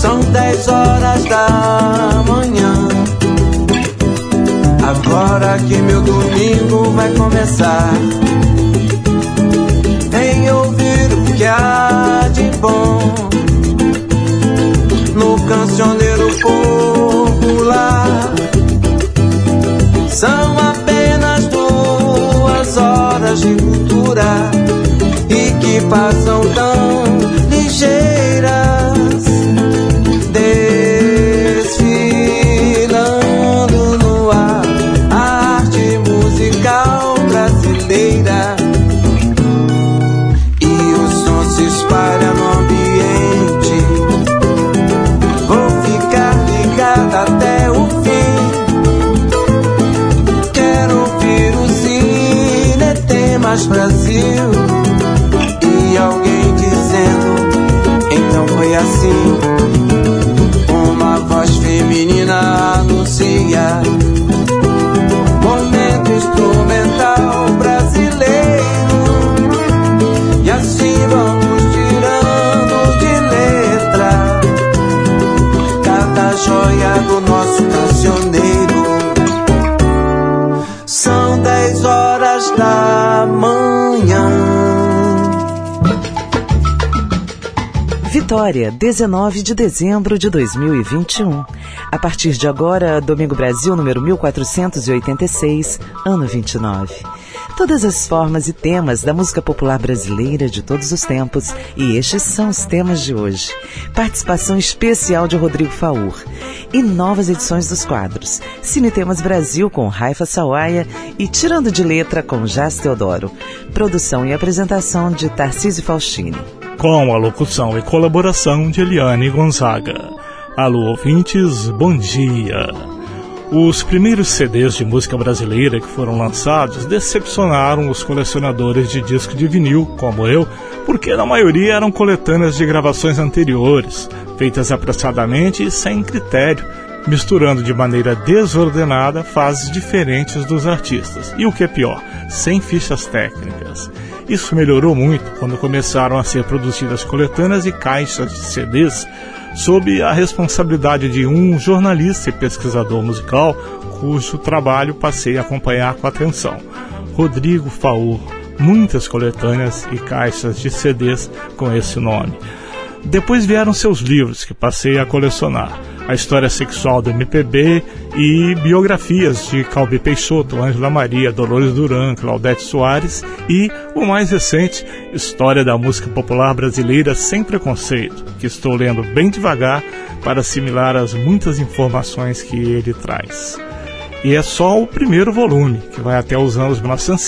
São 10 horas da manhã. Agora que meu domingo vai começar, em ouvir o que há de bom no cancioneiro popular. São apenas 2 horas de cultura e que passam tão ligeiras, desfilando no ar a arte musical brasileira. E o som se espalha no ambiente. Vou ficar ligado até o fim. Quero ouvir o Cine Tem Mais Brasil. E alguém dizendo, então foi assim. Uma voz feminina anuncia momento instrumental brasileiro. E assim vamos tirando de letra cada joia do nosso cancioneiro. São 10 horas da manhã. Vitória, 19 de dezembro de 2021. A partir de agora, Domingo Brasil, número 1486, ano 29. Todas as formas e temas da música popular brasileira de todos os tempos, e estes são os temas de hoje. Participação especial de Rodrigo Faur. E novas edições dos quadros Cine Temas Brasil com Raifa Sawaia e Tirando de Letra com Jás Teodoro. Produção e apresentação de Tarcísio Faustini. Com a locução e colaboração de Eliane Gonzaga. Alô, ouvintes, bom dia. Os primeiros CDs de música brasileira que foram lançados decepcionaram os colecionadores de disco de vinil, como eu, porque na maioria eram coletâneas de gravações anteriores, feitas apressadamente e sem critério, misturando de maneira desordenada fases diferentes dos artistas. E o que é pior, sem fichas técnicas. Isso melhorou muito quando começaram a ser produzidas coletâneas e caixas de CDs sob a responsabilidade de um jornalista e pesquisador musical cujo trabalho passei a acompanhar com atenção, Rodrigo Faur. Muitas coletâneas e caixas de CDs com esse nome. Depois vieram seus livros que passei a colecionar. A História Sexual do MPB e biografias de Calbi Peixoto, Ângela Maria, Dolores Duran, Claudete Soares e, o mais recente, História da Música Popular Brasileira Sem Preconceito, que estou lendo bem devagar para assimilar as muitas informações que ele traz. E é só o primeiro volume, que vai até os anos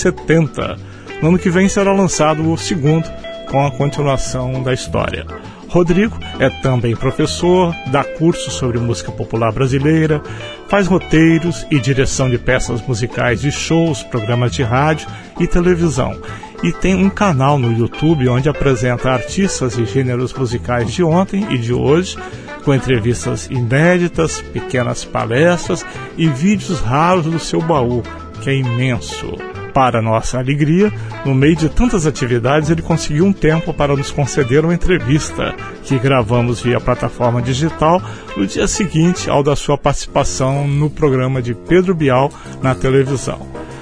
1970. No ano que vem será lançado o segundo, com a continuação da história. Rodrigo é também professor, dá cursos sobre música popular brasileira, faz roteiros e direção de peças musicais de shows, programas de rádio e televisão. E tem um canal no YouTube onde apresenta artistas e gêneros musicais de ontem e de hoje, com entrevistas inéditas, pequenas palestras e vídeos raros do seu baú, que é imenso. Para nossa alegria, no meio de tantas atividades, ele conseguiu um tempo para nos conceder uma entrevista, que gravamos via plataforma digital no dia seguinte ao da sua participação no programa de Pedro Bial na televisão.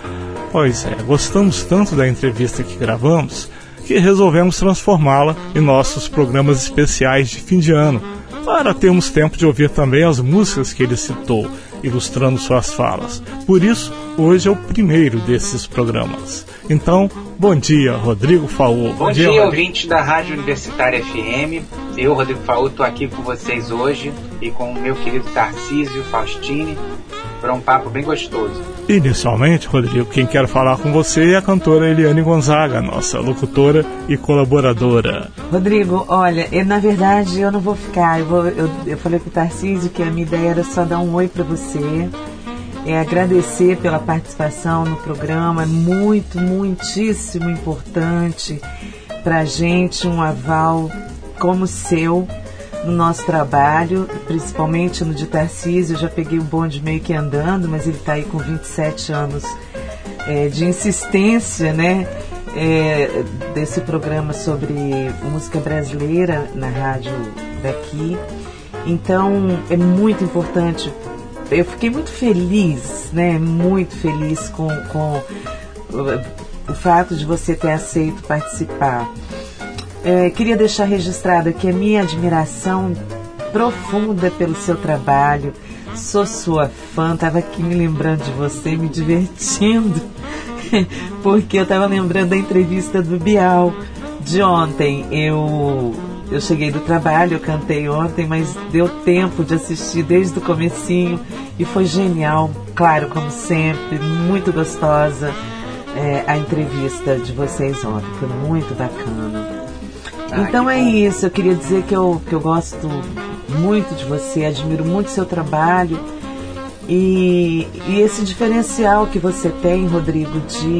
Pois é, gostamos tanto da entrevista que gravamos, que resolvemos transformá-la em nossos programas especiais de fim de ano, para termos tempo de ouvir também as músicas que ele citou, ilustrando suas falas. Por isso, hoje é o primeiro desses programas. Então, bom dia, Rodrigo Faur. Bom dia, ouvintes da Rádio Universitária FM. Eu, Rodrigo Faur, estou aqui com vocês hoje e com o meu querido Tarcísio Faustini para um papo bem gostoso. Inicialmente, Rodrigo, quem quer falar com você é a cantora Eliane Gonzaga, nossa locutora e colaboradora. Rodrigo, olha, na verdade eu não vou ficar, eu falei com o Tarcísio que a minha ideia era só dar um oi para você, agradecer pela participação no programa, muitíssimo importante para a gente, um aval como o seu no nosso trabalho, principalmente no de Tarcísio. Eu já peguei o bonde meio que andando, mas ele está aí com 27 anos de insistência, né, desse programa sobre música brasileira na rádio daqui. Então é muito importante. Eu fiquei muito feliz, né? Muito feliz com o fato de você ter aceito participar. Queria deixar registrado aqui a minha admiração profunda pelo seu trabalho. Sou sua fã, estava aqui me lembrando de você, me divertindo, porque eu estava lembrando da entrevista do Bial de ontem. Eu cheguei do trabalho, eu cantei ontem, mas deu tempo de assistir desde o comecinho e foi genial, claro, como sempre, muito gostosa a entrevista de vocês ontem, foi muito bacana. Então é isso, eu queria dizer que eu gosto muito de você, admiro muito o seu trabalho e esse diferencial que você tem, Rodrigo,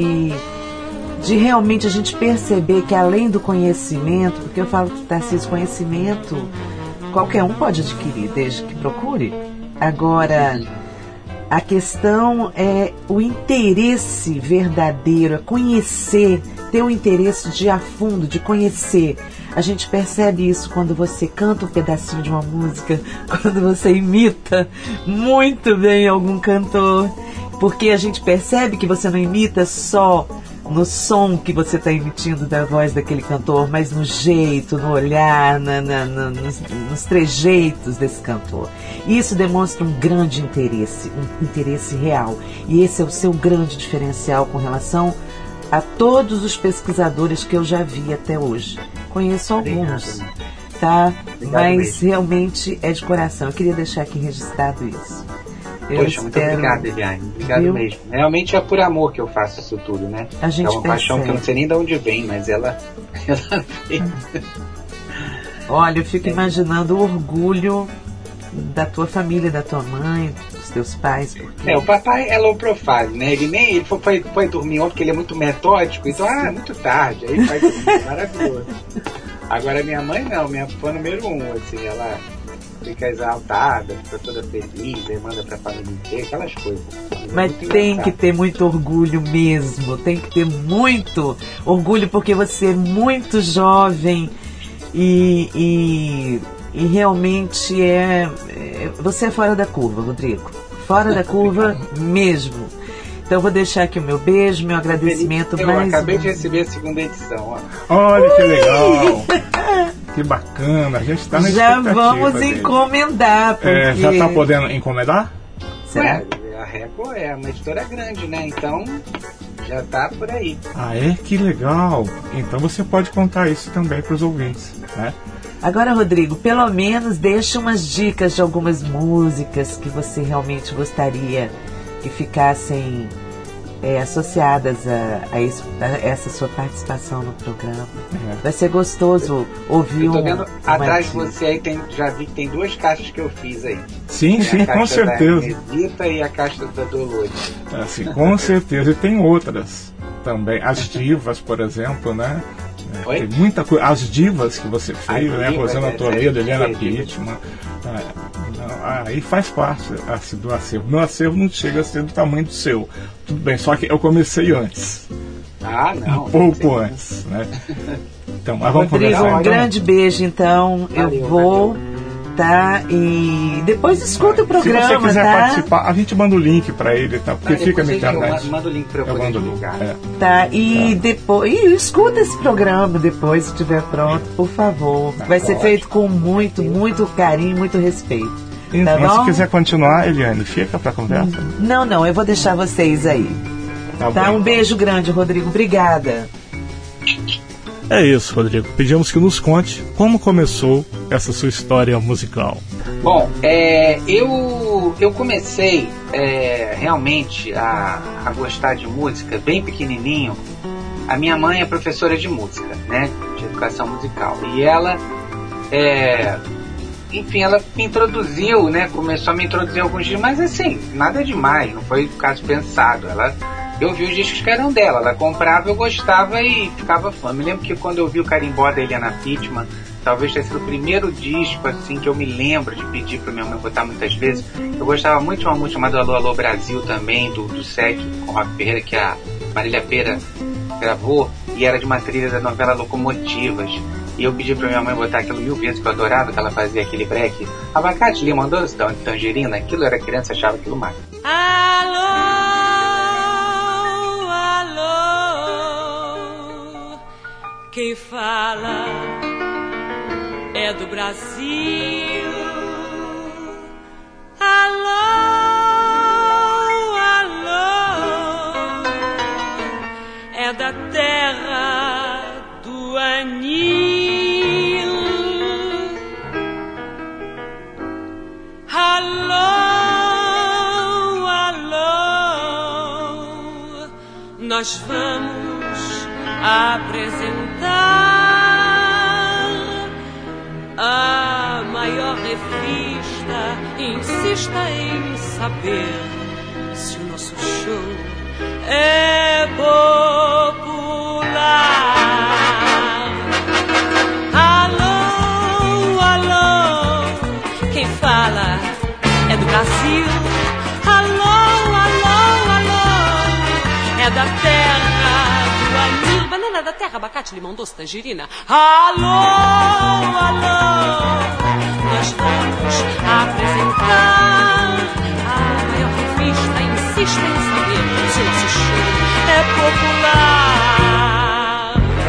de realmente a gente perceber que além do conhecimento, porque eu falo que Tarcísio, conhecimento qualquer um pode adquirir, desde que procure. Agora, a questão é o interesse verdadeiro, é conhecer, ter um interesse de ir a fundo, de conhecer. A gente percebe isso quando você canta um pedacinho de uma música, quando você imita muito bem algum cantor, porque a gente percebe que você não imita só no som que você está emitindo da voz daquele cantor, mas no jeito, no olhar, nos trejeitos desse cantor. E isso demonstra um grande interesse, um interesse real. E esse é o seu grande diferencial com relação a todos os pesquisadores que eu já vi até hoje. Conheço alguns, tá? Mas realmente é de coração. Eu queria deixar aqui registrado isso. Poxa, muito obrigado, Eliane. Obrigado mesmo. Realmente é por amor que eu faço isso tudo, né? A gente é uma paixão que eu não sei nem de onde vem, mas ela vem. Olha, eu fico imaginando o orgulho da tua família, da tua mãe, dos teus pais. Porque... o papai é low profile, né? Ele foi dormir ontem porque ele é muito metódico, então, muito tarde, aí faz maravilhoso. Agora minha mãe não, minha fã número 1, assim, ela fica exaltada, fica toda feliz, aí manda pra família inteira, aquelas coisas. Mas tem que ter muito orgulho mesmo, tem que ter muito orgulho, porque você é muito jovem e realmente você é fora da curva, Rodrigo, fora da curva mesmo. Então eu vou deixar aqui o meu beijo, meu agradecimento. Eu acabei de receber a segunda edição. Olha que legal! Que bacana, a gente está na expectativa. Já vamos encomendar. Porque... já está podendo encomendar? Será? A Record é uma editora grande, né? Então já está por aí. Ah, que legal! Então você pode contar isso também para os ouvintes, né? Agora, Rodrigo, pelo menos deixa umas dicas de algumas músicas que você realmente gostaria que ficassem associadas a essa sua participação no programa. Vai ser gostoso ouvir. Eu tô vendo atrás de você aí, já vi que tem 2 caixas que eu fiz aí. Sim, com certeza. A Medita e a caixa da Dolores. Sim, com certeza. E tem outras também. As divas, por exemplo, né? Tem muita coisa. As divas que você fez, né? Rosana Toledo, Eliana Pittman. Aí faz parte do acervo. Meu acervo não chega a ser do tamanho do seu. Tudo bem, só que eu comecei antes. Não. Um pouco antes, né? Então, mas vamos Rodrigo, conversar. Um grande beijo, então. Valeu, eu vou, tá? E depois escuta o programa, se você quiser tá? participar, a gente manda o link pra ele, tá? Porque fica na internet. Eu mando o link pra eu poder divulgar. Tá, e depois... E escuta esse programa depois, se estiver pronto, por favor. Vai ser feito com muito, muito carinho, muito respeito. Tá mas bom? se quiser continuar, Eliane, fica pra conversa. Não, eu vou deixar vocês aí. Tá? Um beijo grande, Rodrigo. Obrigada. É isso, Rodrigo. Pedimos que nos conte como começou essa sua história musical. Bom, eu comecei realmente a gostar de música bem pequenininho. A minha mãe é professora de música, né? De educação musical. E ela... enfim, ela me introduziu, né? Começou a me introduzir alguns discos, mas assim, nada demais, não foi o caso pensado. Eu vi os discos que eram dela, ela comprava, eu gostava e ficava fã. Me lembro que quando eu vi o Carimbó da Eliana Pittman, talvez tenha sido o primeiro disco assim que eu me lembro de pedir pra minha mãe botar muitas vezes. Eu gostava muito de uma música chamada Alô Alô Brasil também, do SEC com Rock Ferreira, que a Marília Pera gravou, e era de uma trilha da novela Locomotivas. E eu pedi pra minha mãe botar aquilo 1000 vezes, que eu adorava que ela fazia aquele break. Abacate, limão doce, tangerina, aquilo, eu era criança, achava aquilo mágico. Alô, quem fala é do Brasil. Alô, é da terra do anil. Alô, nós vamos apresentar a maior revista. Insista em saber se o nosso show é popular. Alô, alô, quem fala é do Brasil. Alô, alô, alô, é da terra do anil. Banana da terra, abacate, limão doce, tangerina. Alô, alô, nós vamos apresentar a maior revista. Insista em saber se o nosso show é popular.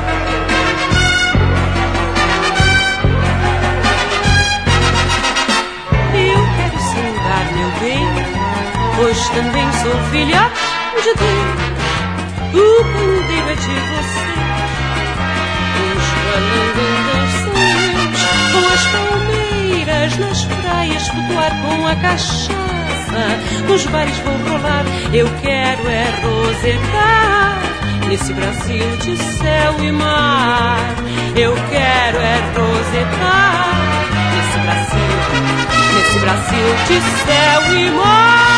Eu quero saudar, meu bem, pois também sou filha de Deus. O pandeiro é de você, os balangandãs são meus. Com as palmeiras nas praias, flutuar com a cachaça, nos bares vou rolar. Eu quero é rosetar nesse Brasil de céu e mar. Eu quero é rosetar nesse Brasil de céu e mar.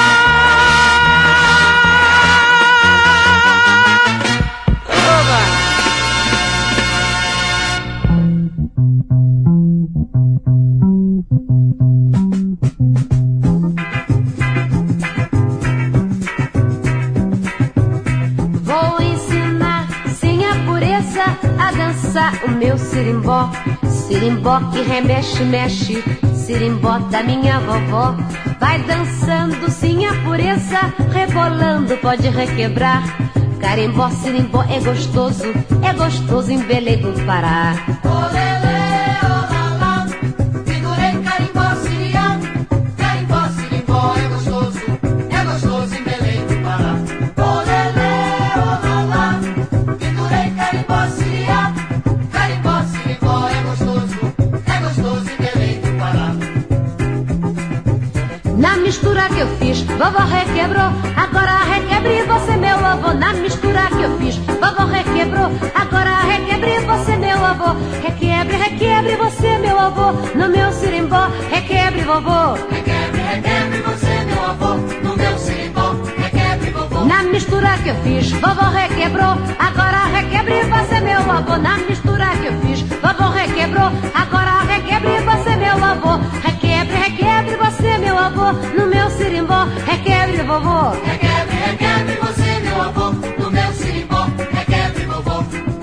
O meu sirimbó, sirimbó que remexe, mexe, sirimbó da minha vovó. Vai dançando, sim, a pureza, rebolando, pode requebrar. Carimbó, sirimbó é gostoso em Belém do Pará. Olele, olala, figurei carimbó, siriá. Carimbó, sirimbó é gostoso em Belém do Pará. Olele, olala, figurei carimbó, siriá. Na mistura que eu fiz, vovó requebrou, agora requebre você, meu avô. Na mistura que eu fiz, vovó requebrou, agora requebre você, meu avô. Requebre, requebre você, meu avô, no meu sirimbó. Requebre, vovô. Requebre, requebre você, meu avô, no meu sirimbó. Requebre, vovô. Na mistura que eu fiz, vovó requebrou, agora requebre você, meu avô. Na mistura que eu fiz, vovó requebrou, agora requebre você, meu avô. Requebre, requebre você, meu avô, no meu sirimbó. Requebre, vovô. Requebre, requebre você, meu avô, no meu sirimbó. Requebre, vovô.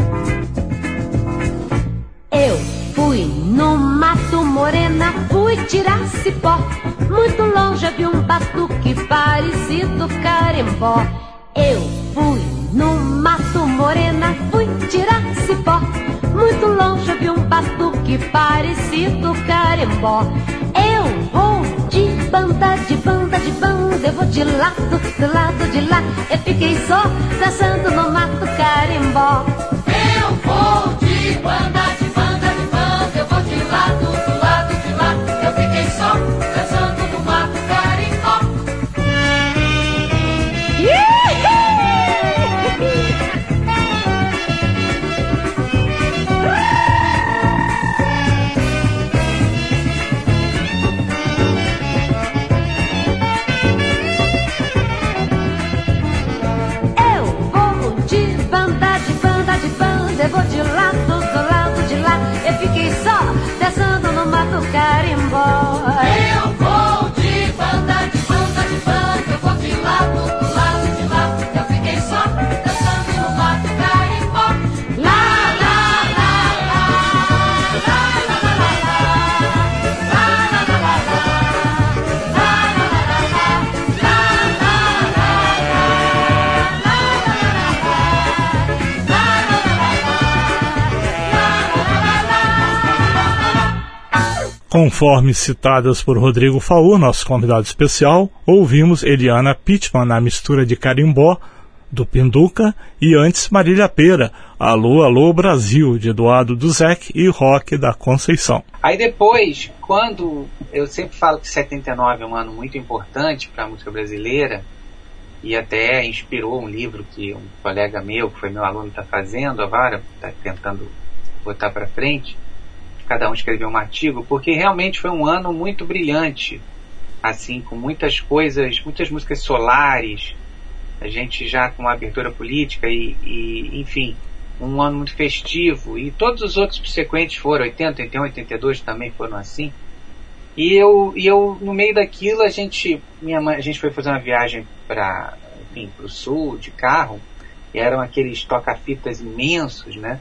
Eu fui no Mato Morena, fui tirar cipó. Muito longe vi um batuque parecido carimbó. Eu fui no Mato Morena, fui tirar cipó. Muito longe vi um batuque parecido carimbó. Eu vou de banda, de banda, de banda. Eu vou de lado, do lado de lá. Eu fiquei só dançando no mato carimbó. Eu vou de banda, de banda, de banda. Eu vou de lado, do lado de lá. Eu fiquei só dançando no mato carimbó. Eu vou de banda, de banda, de banda. Eu vou de lado, do lado de Conforme citadas por Rodrigo Faur, nosso convidado especial, ouvimos Eliana Pittman na mistura de carimbó, do Pinduca, e antes Marília Pêra, Alô, Alô Brasil, de Eduardo Duzec e Roque da Conceição. Aí depois, quando eu sempre falo que 79 é um ano muito importante para a música brasileira, e até inspirou um livro que um colega meu, que foi meu aluno, está fazendo agora, está tentando botar para frente, cada um escreveu um artigo, porque realmente foi um ano muito brilhante, assim, com muitas coisas, muitas músicas solares, a gente já com uma abertura política e enfim, um ano muito festivo, e todos os outros subsequentes foram, 80, 81, 82 também foram assim. E eu no meio daquilo, a gente foi fazer uma viagem para o sul, de carro, e eram aqueles toca-fitas imensos, né?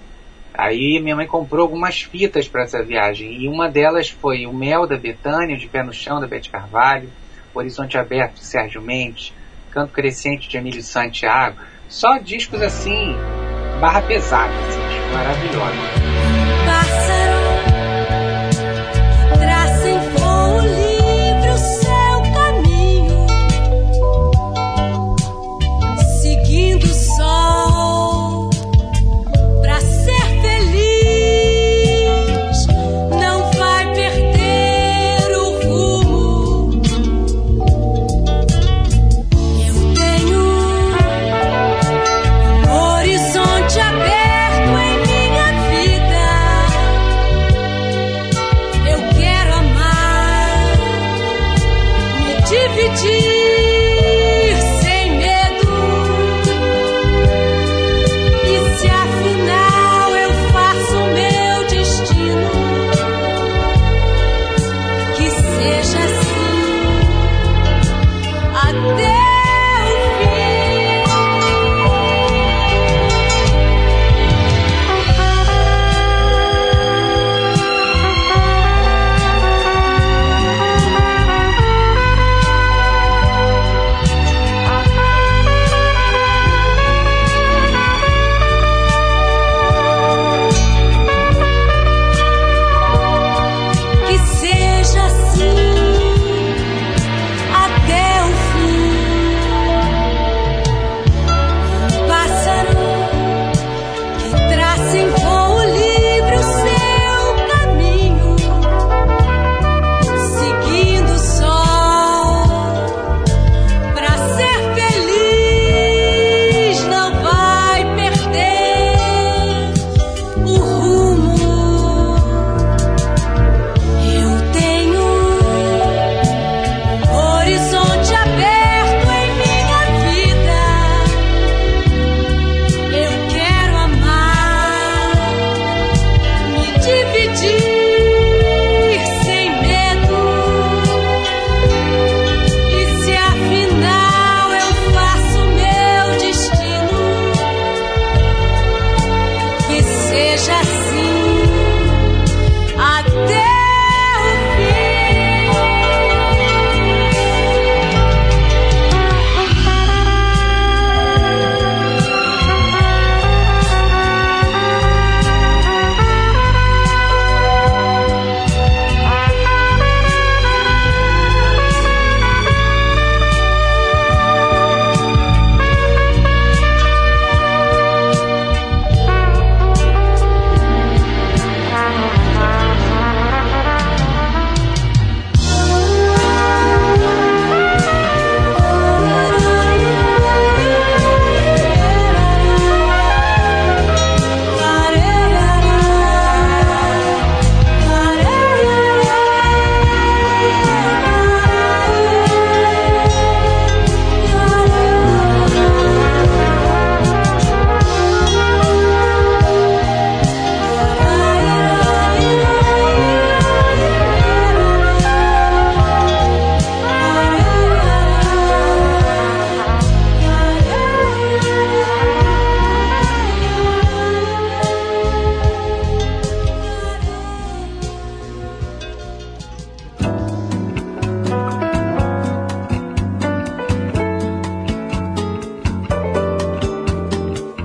Aí minha mãe comprou algumas fitas para essa viagem, e uma delas foi O Mel, da Bethânia, De Pé no Chão, da Beth Carvalho, Horizonte Aberto, de Sérgio Mendes, Canto Crescente, de Emílio Santiago, só discos assim, barra pesada, assim, maravilhosos.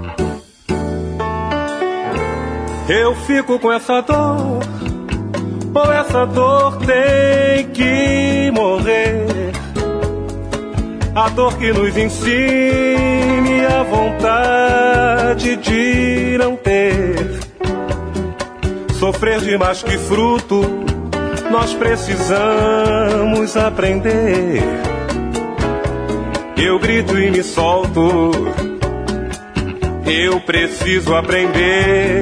Eu fico com essa dor, ou essa dor tem que morrer. A dor que nos ensine a vontade de não ter. Sofrer de mais que fruto, nós precisamos aprender. Eu grito e me solto, eu preciso aprender.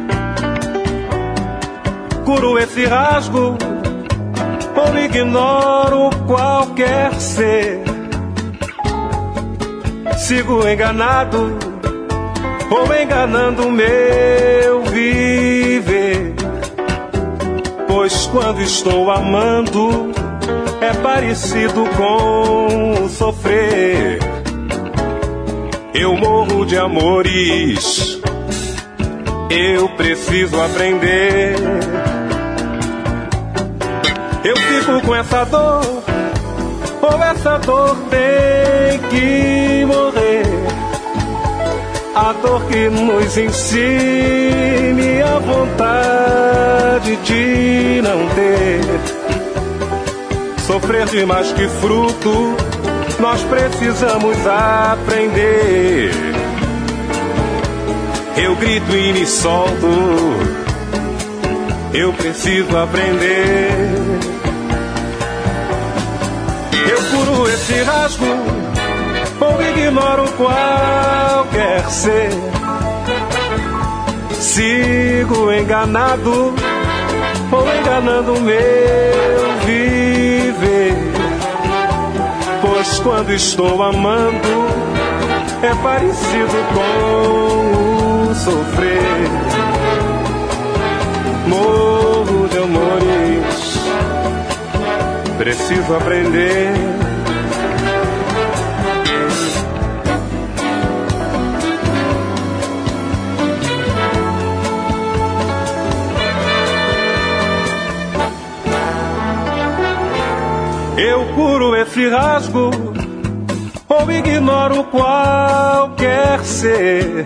Curo esse rasgo, ou ignoro qualquer ser. Sigo enganado, ou enganando o meu viver. Pois quando estou amando, é parecido com sofrer. Eu morro de amores, eu preciso aprender. Eu fico com essa dor, ou essa dor tem que morrer. A dor que nos ensine a vontade de não ter. Sofrer de mais que fruto, nós precisamos aprender. Eu grito e me solto, eu preciso aprender. Eu curo esse rasgo, ou ignoro qualquer ser. Sigo enganado, ou enganando o meu viver. Pois quando estou amando, é parecido com o sofrer. Morro de amores, preciso aprender. Eu curo esse rasgo, ou ignoro qualquer ser.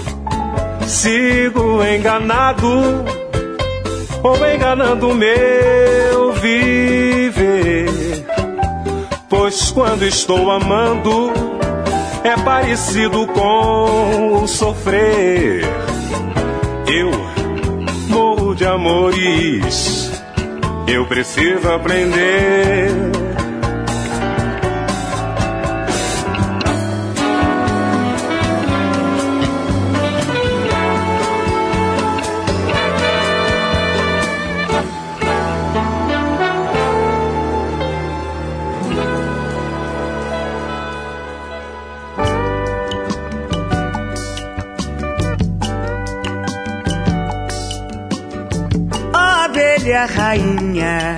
Sigo enganado, ou enganando o meu viver. Pois quando estou amando, é parecido com o sofrer. Eu morro de amores, eu preciso aprender. Abelha rainha,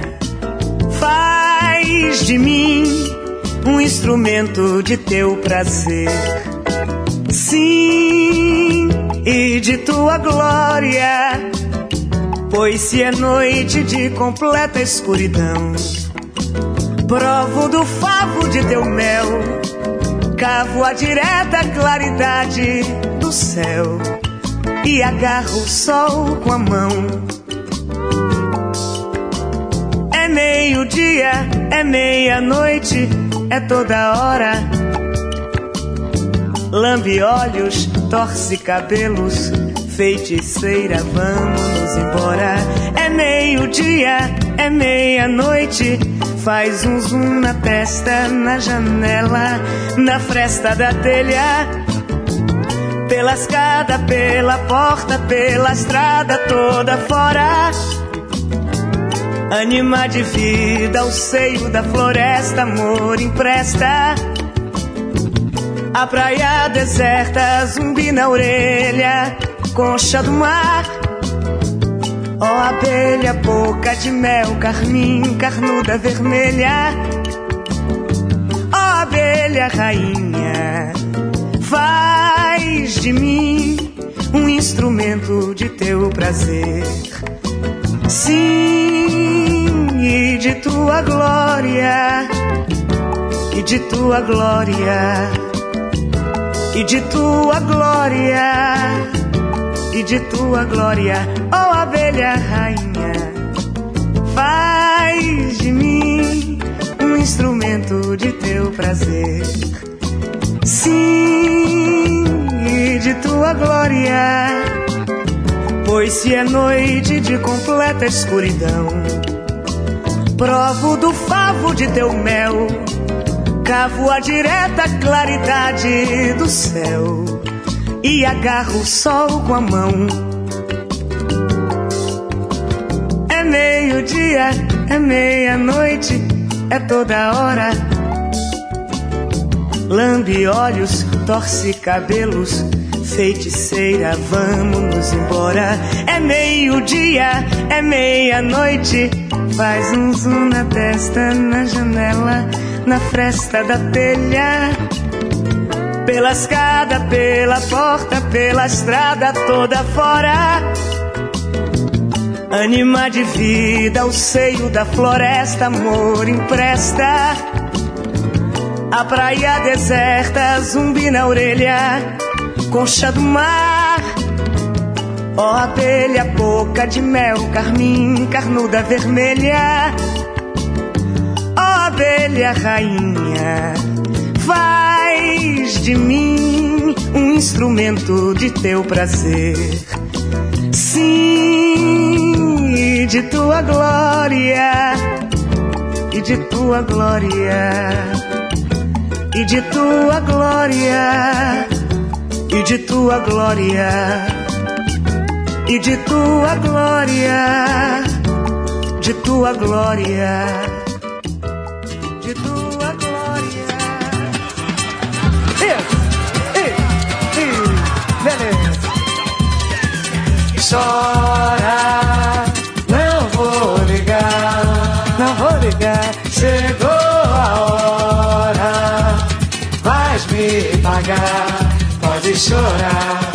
faz de mim um instrumento de teu prazer. Sim, e de tua glória, pois se é noite de completa escuridão, provo do favo de teu mel, cavo a direta claridade do céu e agarro o sol com a mão. É meio-dia, é meia-noite, é toda hora. Lambe olhos, torce cabelos, feiticeira, vamos embora. É meio-dia, é meia-noite, faz um zoom na testa, na janela, na fresta da telha, pela escada, pela porta, pela estrada toda fora. Anima de vida, o seio da floresta, amor empresta. A praia deserta, zumbi na orelha, concha do mar. Ó abelha, boca de mel, carmim, carnuda vermelha. Ó abelha rainha, faz de mim um instrumento de teu prazer. Sim, e de tua glória, e de tua glória, e de tua glória, e de tua glória, ó abelha rainha, faz de mim um instrumento de teu prazer. Sim, e de tua glória, pois se é noite de completa escuridão, provo do favo de teu mel, cavo a direta claridade do céu e agarro o sol com a mão. É meio-dia, é meia-noite, é toda hora. Lambe olhos, torce cabelos, feiticeira, vamos nos embora. É meio-dia, é meia-noite, faz um zoom na testa, na janela, na fresta da telha, pela escada, pela porta, pela estrada toda fora. Anima de vida, o seio da floresta, amor empresta. A praia deserta, zumbi na orelha, concha do mar. Ó abelha, boca de mel, carmim, carnuda vermelha. Ó abelha rainha, faz de mim um instrumento de teu prazer. Sim, e de tua glória, e de tua glória, e de tua glória, e de tua glória, e de tua glória, de tua glória, de tua glória. Beleza. Chora, não vou ligar, não vou ligar. Chegou a hora, vais me pagar. Pode chorar,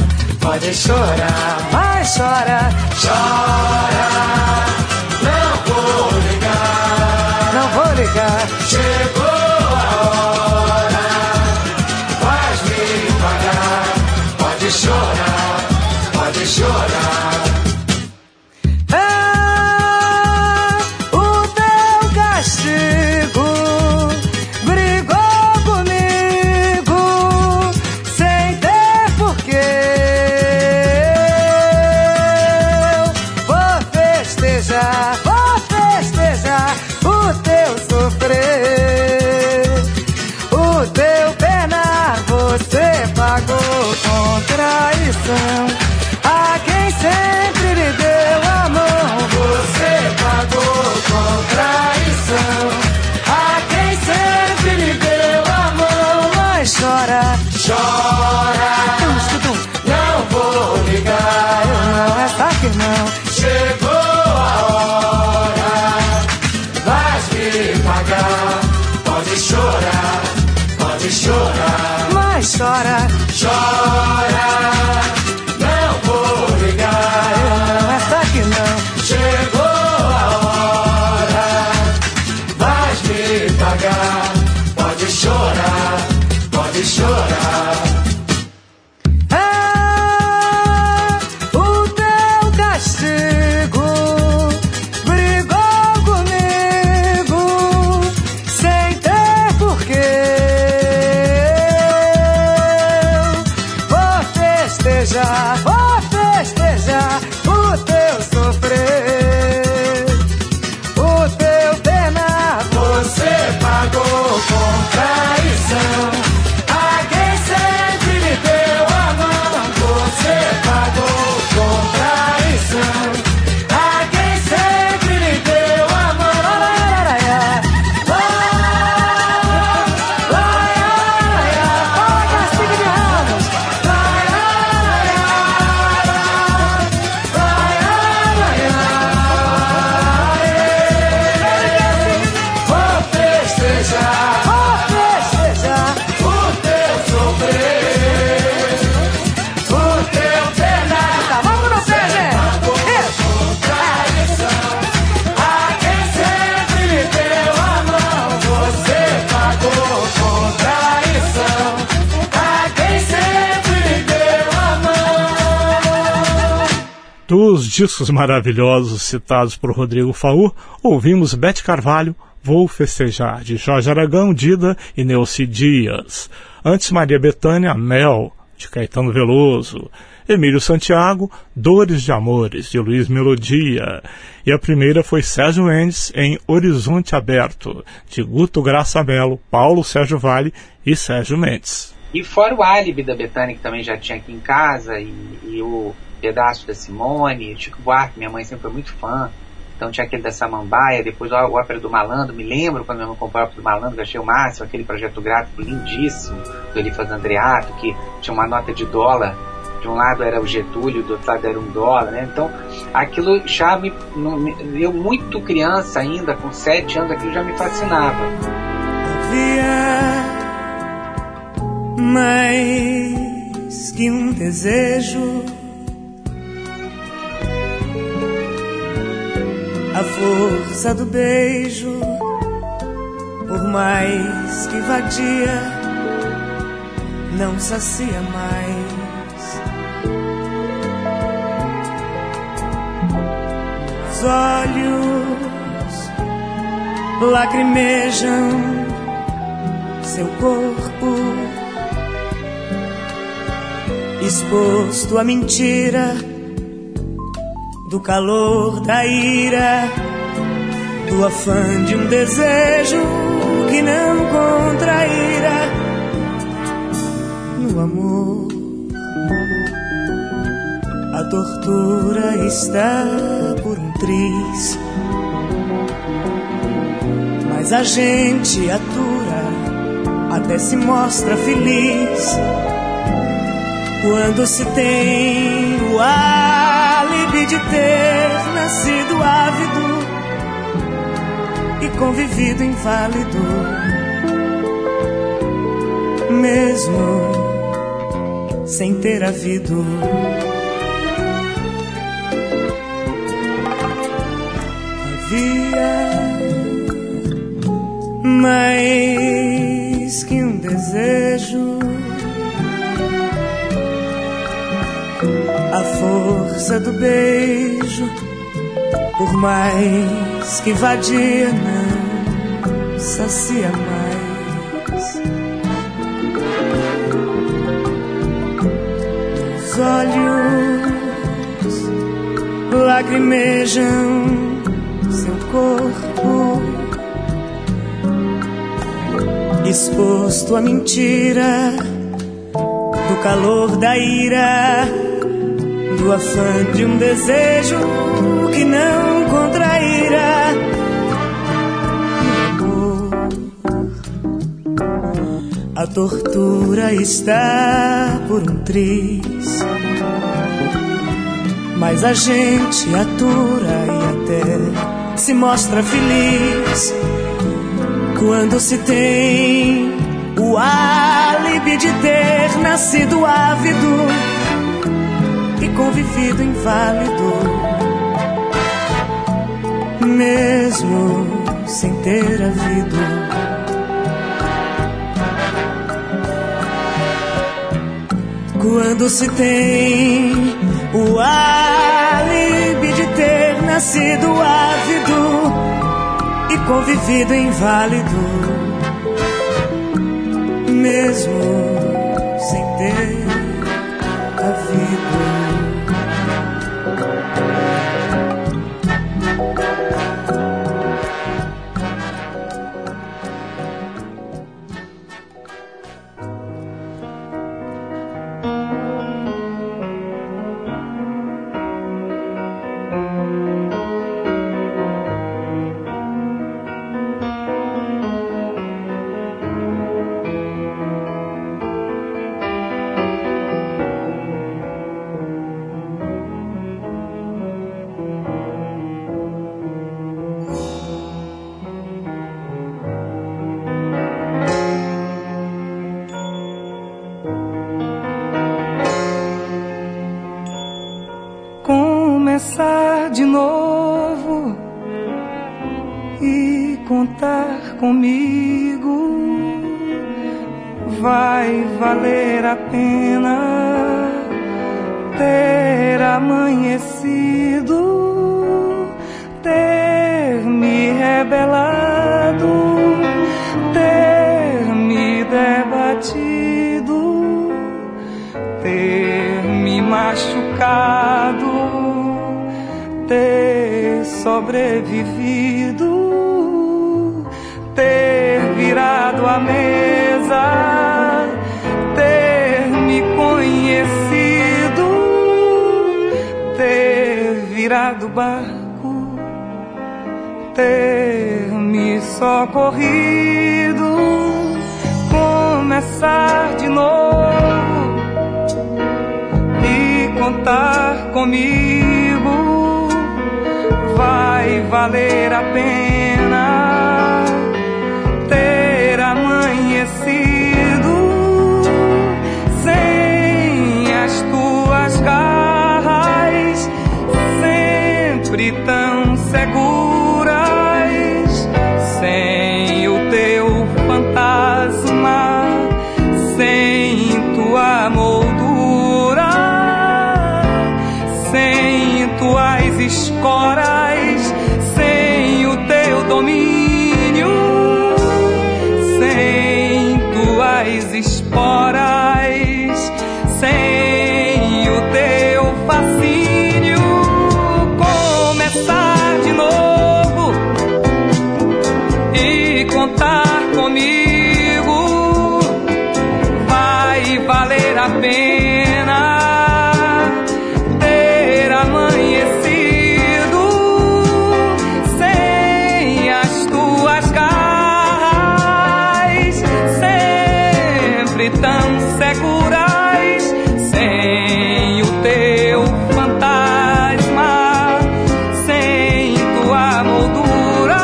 mas chora. Chora, não vou ligar, não vou ligar. Chegou a hora, vais me pagar. Pode chorar, pode chorar. Ah, o teu castigo brigou comigo sem ter porquê. Vou festejar o teu sofrer. O teu penar você pagou com traição. A quem sempre lhe deu a mão, você pagou com traição. A quem sempre lhe deu a mão, mas chora, chora. Não vou ligar, eu não, essa que não. Chegou a hora, vais me pagar. Pode chorar, mas chora, chora. Não vou ligar, eu não, essa que não. Chegou a hora, vais me pagar. Pode chorar, pode chorar. Ah, o teu castigo brigou comigo sem ter porquê. Vou festejar o teu sofrer. O teu penar você pagou com traição. Dos discos maravilhosos citados por Rodrigo Faur, ouvimos Bete Carvalho, Vou Festejar, de Jorge Aragão, Dida e Neuci Dias. Antes, Maria Bethânia, Mel, de Caetano Veloso. Emílio Santiago, Dores de Amores, de Luiz Melodia. E a primeira foi Sérgio Mendes, em Horizonte Aberto, de Guto Graça Mello, Paulo Sérgio Vale e Sérgio Mendes. E fora o Álibi da Bethânia, que também já tinha aqui em casa, e o Pedaço da Simone, Chico Buarque, minha mãe sempre foi muito fã. Então tinha aquele da Samambaia, depois a Ópera do Malandro. Me lembro quando minha mãe comprou a Ópera do Malandro, que achei o máximo, aquele projeto gráfico lindíssimo do Elifas Andreato, que tinha uma nota de dólar. De um lado era o Getúlio, do outro lado era $1, né? Então aquilo já eu muito criança ainda, com 7 anos, aquilo já me fascinava. Havia mais que um desejo, a força do beijo, por mais que vadia, não sacia mais. Os olhos lacrimejam seu corpo, exposto à mentira do calor da ira, do afã de um desejo que não contraíra. No amor, a tortura está por um triz, mas a gente atura, até se mostra feliz, quando se tem o álibi de ter nascido ávido e convivido inválido, mesmo sem ter havido. Havia mais que um desejo, a força do beijo, por mais que vadia, não sacia mais. Os olhos lacrimejam seu corpo, exposto à mentira do calor da ira, do afã de um desejo que não contraíra. No amor, a tortura está por um triz, mas a gente atura e até se mostra feliz, quando se tem o álibi de ter nascido ávido e convivido inválido, mesmo sem ter havido. Quando se tem o álibi de ter nascido ávido e convivido inválido, mesmo sem ter havido. Começar de novo e contar comigo vai valer a pena ter amanhecido, ter me rebelado, ter me debatido, ter me machucado, ter sobrevivido, ter virado a mesa, ter me conhecido, ter virado o barco, ter me socorrido, começar de novo e contar comigo. Vai valer a pena ter amanhecido sem as tuas garras, sempre tão seguras, sem o teu fantasma, sem tua moldura, sem tuas esporas, sem o teu domínio, sem tuas esporas, sem o teu fascínio. Começar de novo e contar comigo. Vai valer a pena ter amanhecido sem as tuas garras, sempre tão seguras, sem o teu fantasma, sem tua moldura,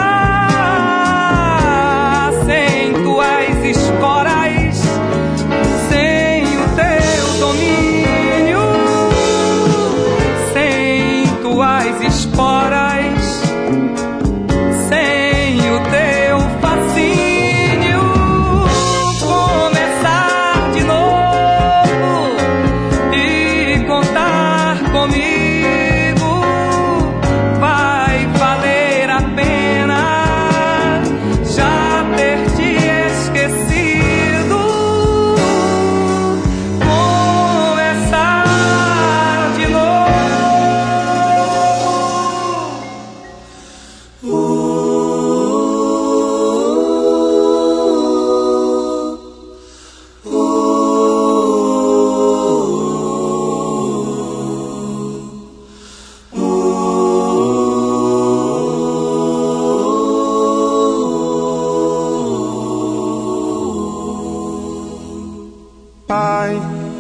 sem tuas esporas, sem o teu domínio, sem tuas esporas, sem o teu fascínio. Começar de novo e contar comigo. Vai valer a pena já ter te esquecido. Começar de novo. Pai,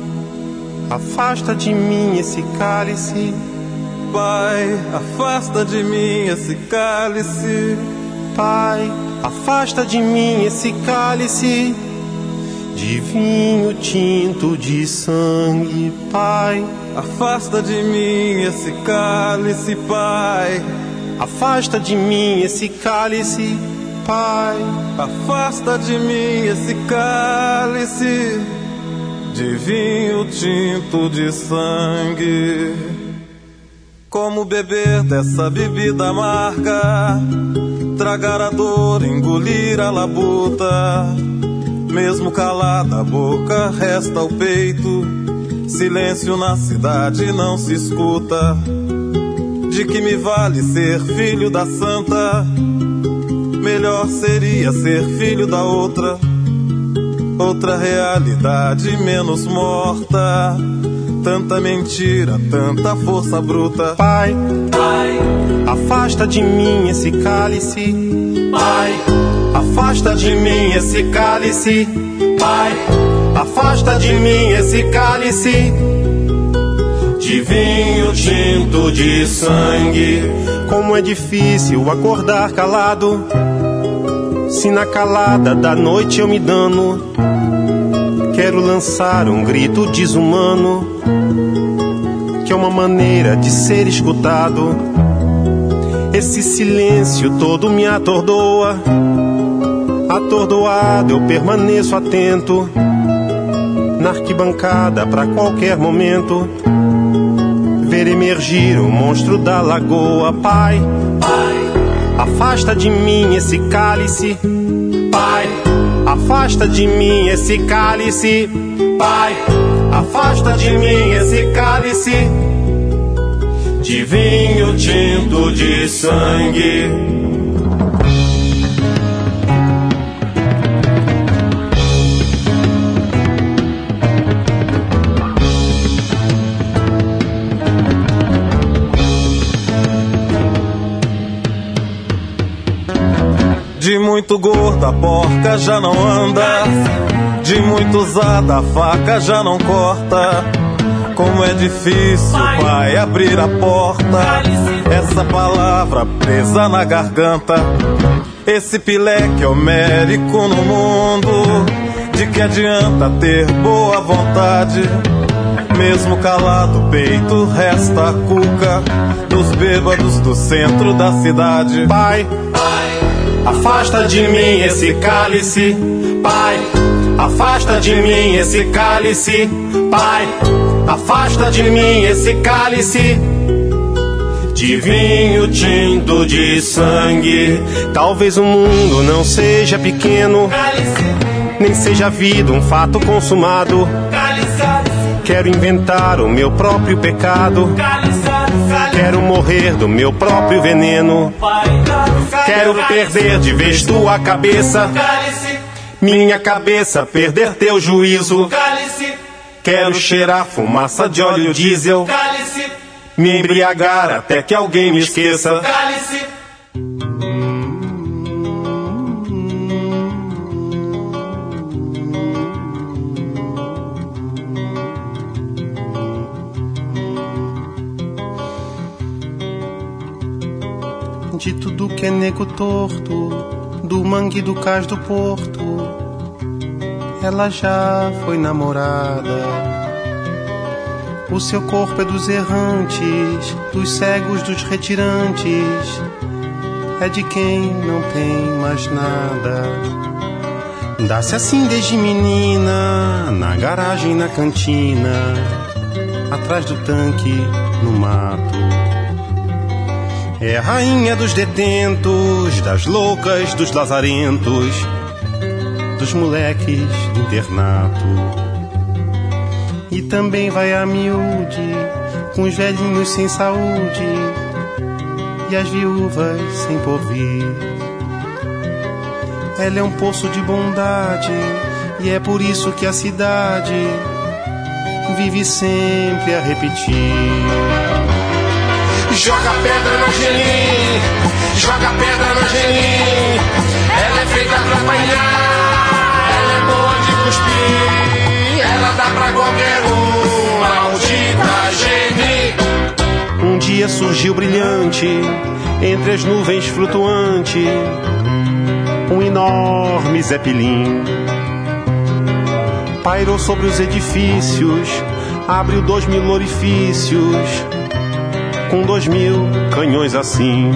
afasta de mim esse cálice. Pai, afasta de mim esse cálice. Pai, afasta de mim esse cálice de vinho tinto de sangue. Pai, afasta de mim esse cálice. Pai, afasta de mim esse cálice. Pai, afasta de mim esse cálice de vinho tinto de sangue. Como beber dessa bebida amarga, tragar a dor, engolir a labuta. Mesmo calada a boca, resta o peito. Silêncio na cidade não se escuta. De que me vale ser filho da santa? Melhor seria ser filho da outra. Outra realidade menos morta. Tanta mentira, tanta força bruta. Pai, Pai, afasta de mim esse cálice. Pai, afasta de mim esse cálice. Pai, afasta de mim esse cálice de vinho tinto de sangue. Como é difícil acordar calado, se na calada da noite eu me dano. Quero lançar um grito desumano, que é uma maneira de ser escutado. Esse silêncio todo me atordoa. Atordoado eu permaneço atento, na arquibancada pra qualquer momento. ver emergir o monstro da lagoa. Pai, afasta de mim esse cálice. Pai, afasta de mim esse cálice. Pai, afasta de mim esse cálice de vinho tinto de sangue. De muito gorda a porca já não anda, de muito usada a faca já não corta. Como é difícil, pai, abrir a porta. Essa palavra presa na garganta. Esse pileque homérico no mundo. De que adianta ter boa vontade? Mesmo calado o peito resta a cuca dos bêbados do centro da cidade. Pai, afasta de mim esse cálice. Pai, afasta de mim esse cálice. Pai, afasta de mim esse cálice de vinho tinto de sangue. Talvez o mundo não seja pequeno, nem seja a vida um fato consumado. Quero inventar o meu próprio pecado. Quero morrer do meu próprio veneno. Quero perder de vez tua cabeça, minha cabeça perder teu juízo. Quero cheirar fumaça de óleo diesel, me embriagar até que alguém me esqueça. De tudo que é nego torto, do mangue do cais do porto, ela já foi namorada. O seu corpo é dos errantes, dos cegos, dos retirantes, é de quem não tem mais nada. Dá-se assim desde menina, na garagem, na cantina, atrás do tanque, no mato. É a rainha dos detentos, das loucas, dos lazarentos, dos moleques do internato. E também vai a miúde, com os velhinhos sem saúde e as viúvas sem porvir. Ela é um poço de bondade e é por isso que a cidade vive sempre a repetir. Joga pedra na Gelim, joga pedra na Gelim. Ela é feita pra apanhar, ela é boa de cuspir. Ela dá pra qualquer um, maldita Gelim. Um dia surgiu brilhante, entre as nuvens flutuante, um enorme zeppelin. Pairou sobre os edifícios, abriu 2000 orifícios, com 2000 canhões assim.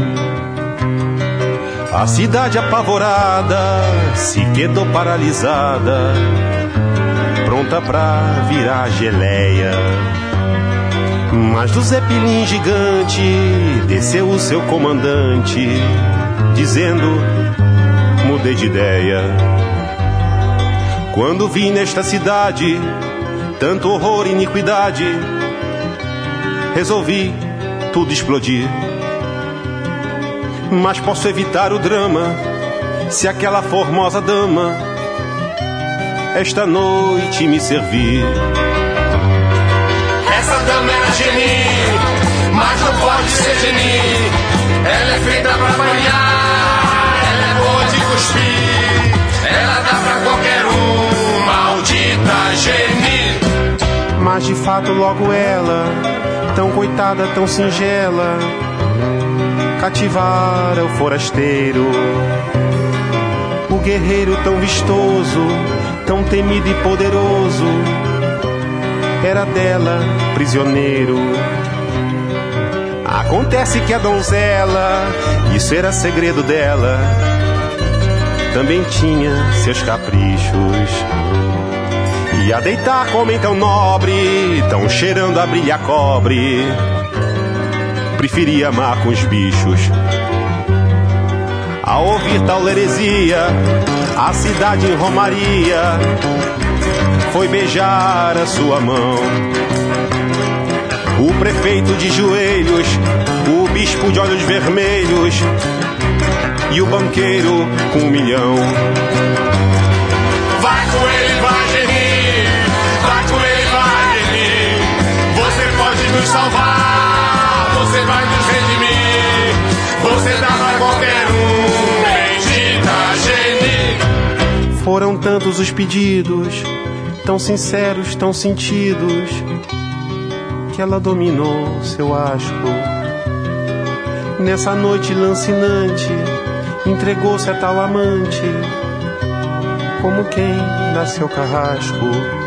A cidade apavorada se quedou paralisada, pronta pra virar geleia. Mas do Zeppelin gigante desceu o seu comandante, dizendo: mudei de ideia. Quando vi nesta cidade tanto horror e iniquidade, resolvi tudo explodir. Mas posso evitar o drama se aquela formosa dama esta noite me servir. Essa dama era Geni, mas não pode ser Geni. Ela é feita pra apanhar, ela é boa de cuspir. Ela dá pra qualquer um, maldita Geni. Mas de fato logo ela, tão coitada, tão singela, cativara o forasteiro. O guerreiro tão vistoso, tão temido e poderoso, era dela prisioneiro. Acontece que a donzela, isso era segredo dela, também tinha seus caprichos. E a deitar com homem tão nobre, tão cheirando a brilha cobre, preferia amar com os bichos. Ao ouvir tal heresia, a cidade em romaria foi beijar a sua mão. O prefeito de joelhos, o bispo de olhos vermelhos e o banqueiro com 1 milhão. Vai com ele, vai gemir, vai com ele, vai gemir. Você pode nos salvar, você vai nos redimir. Você dá pra qualquer bendita Geni. Foram tantos os pedidos, tão sinceros, tão sentidos, que ela dominou seu asco. Nessa noite lancinante, entregou-se a tal amante, como quem dá seu carrasco.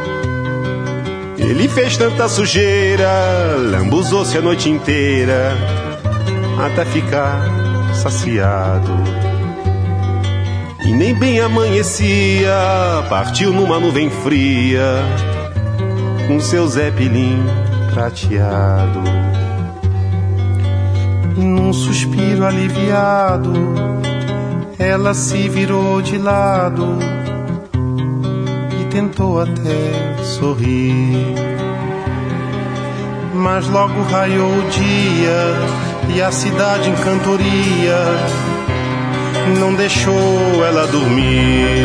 Ele fez tanta sujeira, lambuzou-se a noite inteira, até ficar saciado. E nem bem amanhecia, partiu numa nuvem fria, com seu Zeppelin prateado. Num suspiro aliviado, ela se virou de lado e tentou até sorrir. Mas logo raiou o dia e a cidade em cantoria não deixou ela dormir.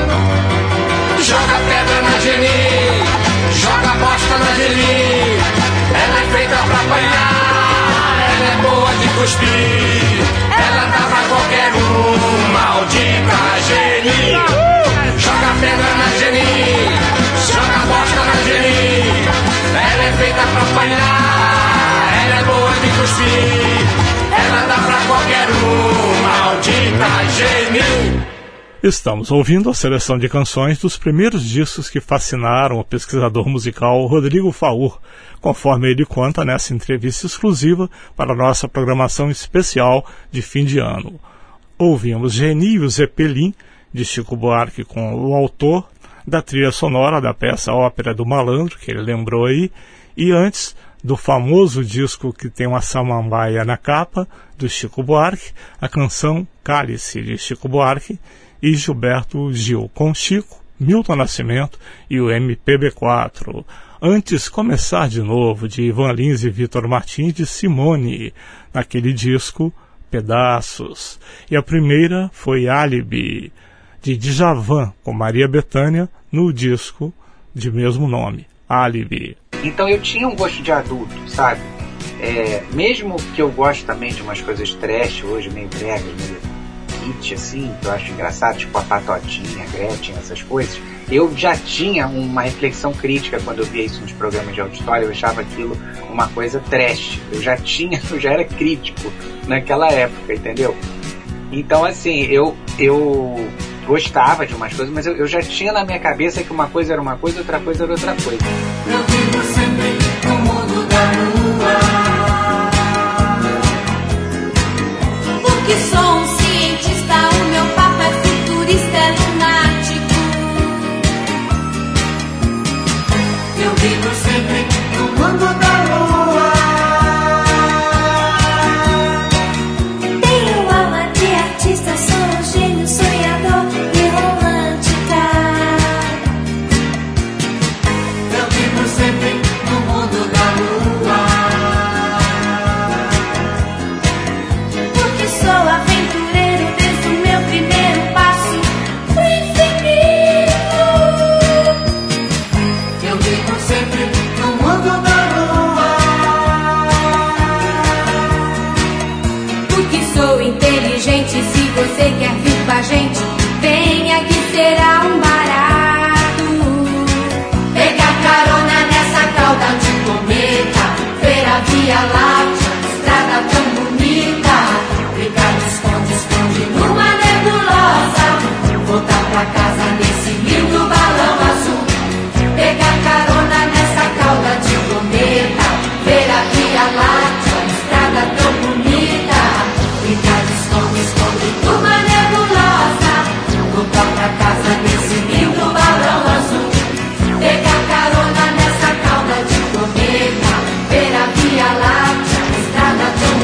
Joga pedra na Geni, joga bosta na Geni. Ela é feita pra apanhar, ela é boa de cuspir. Ela dá pra qualquer maldita Geni. Joga pedra na Geni, joga bosta na Geni. Ela é feita pra apanhar, ela é boa de cuspir. Ela dá pra qualquer maldita Geni. Estamos ouvindo a seleção de canções dos primeiros discos que fascinaram o pesquisador musical Rodrigo Faur, conforme ele conta nessa entrevista exclusiva para a nossa programação especial de fim de ano. Ouvimos Geni e o Zeppelin, de Chico Buarque, com o autor da trilha sonora da peça Ópera do Malandro, que ele lembrou aí, e antes do famoso disco que tem uma samambaia na capa, do Chico Buarque, a canção Cálice, de Chico Buarque, e Gilberto Gil, com Chico, Milton Nascimento e o MPB4. Antes, Começar de Novo, de Ivan Lins e Vitor Martins, de Simone, naquele disco Pedaços. E a primeira foi Álibi, de Djavan, com Maria Bethânia, no disco de mesmo nome, Álibi. Então eu tinha um gosto de adulto, sabe? Mesmo que eu gosto também de umas coisas trash hoje, meio bregas, meio kit, assim, que eu acho engraçado, tipo a Patotinha, a Gretchen, essas coisas. Eu já tinha uma reflexão crítica quando eu via isso nos programas de auditório. Eu achava aquilo uma coisa trash. Eu já era crítico naquela época, entendeu? Então, assim, eu gostava de umas coisas, mas eu já tinha na minha cabeça que uma coisa era uma coisa, outra coisa era outra coisa. Eu vivo sempre no mundo da lua, porque sou um cientista, o meu papo é futurista, é lunático. Eu vivo sempre no mundo da lua. Tenho alma de artista, sou um gênio sonhador e romântica. Eu vivo sempre no mundo da lua, porque sou aventureiro desde o meu primeiro passo pro infinito. Eu vivo sempre no mundo da lua, porque sou inteligente. Se você quer vir com a gente, venha que será um barato. Pegar carona nessa cauda de cometa, ver a Via Láctea, estrada tão bonita. Brincar de esconde-esconde numa nebulosa, voltar pra casa nesse lindo balão azul. Pegar carona nessa cauda de cometa, ver a Via Láctea, estrada tão bonita. Brincar de esconde-esconde numa nebulosa, voltar pra casa nesse lindo balão azul. Pegar carona nessa cauda de cometa, ver a Via Láctea, estrada tão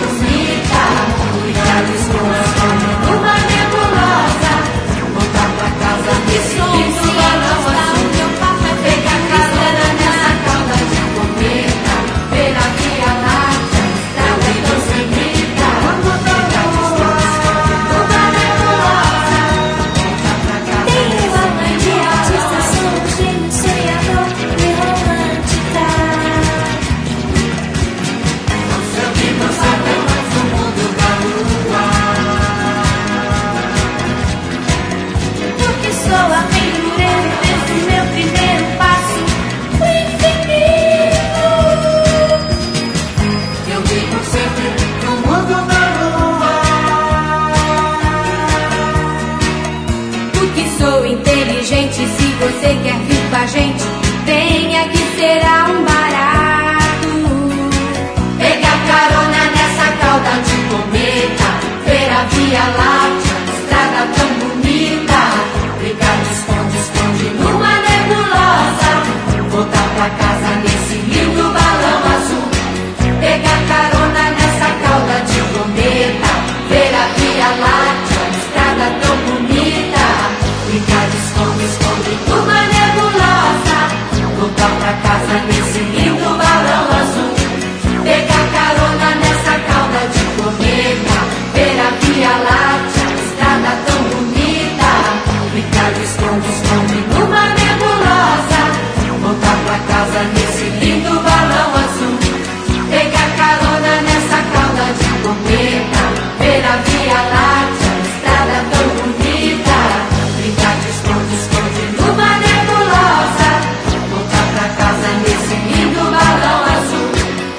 sou inteligente, se você quer vir com a gente, venha que será um barato. Pegar carona nessa cauda de cometa, ver a Via Láctea, estrada tão bonita, brincar de esconde-esconde numa nebulosa, voltar pra casa nesse lindo balão azul. Pegar carona nessa cauda de cometa, ver a Via Láctea, estrada tão bonita, brincar de esconde-esconde numa nebulosa, voltar pra casa nesse lindo balão azul. Pegar carona nessa cauda de cometa, ver a Via Láctea, estrada tão bonita, brincar de esconde-esconde numa nebulosa, voltar pra casa nesse lindo balão azul. Pegar carona nessa cauda de cometa, ver a Via Láctea, estrada tão bonita, brincar de esconde-esconde numa nebulosa, voltar pra casa nesse lindo balão azul.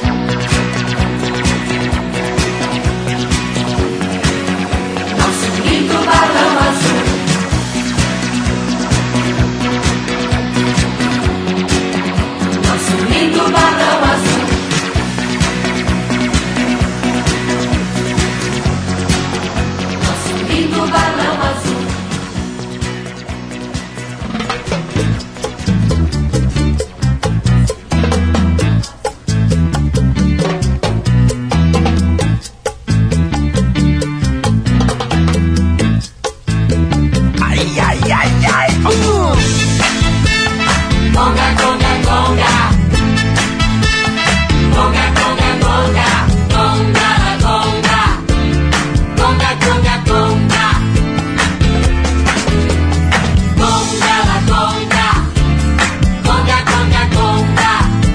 Nosso lindo balão azul. Nosso lindo balão azul. Nosso lindo balão azul. Ai, ai, ai, ai. Conga, conga, conga. Conga, conga, conga. Conga, la conga. Conga, conga, conga. Conga, la conga. Conga, conga, conga.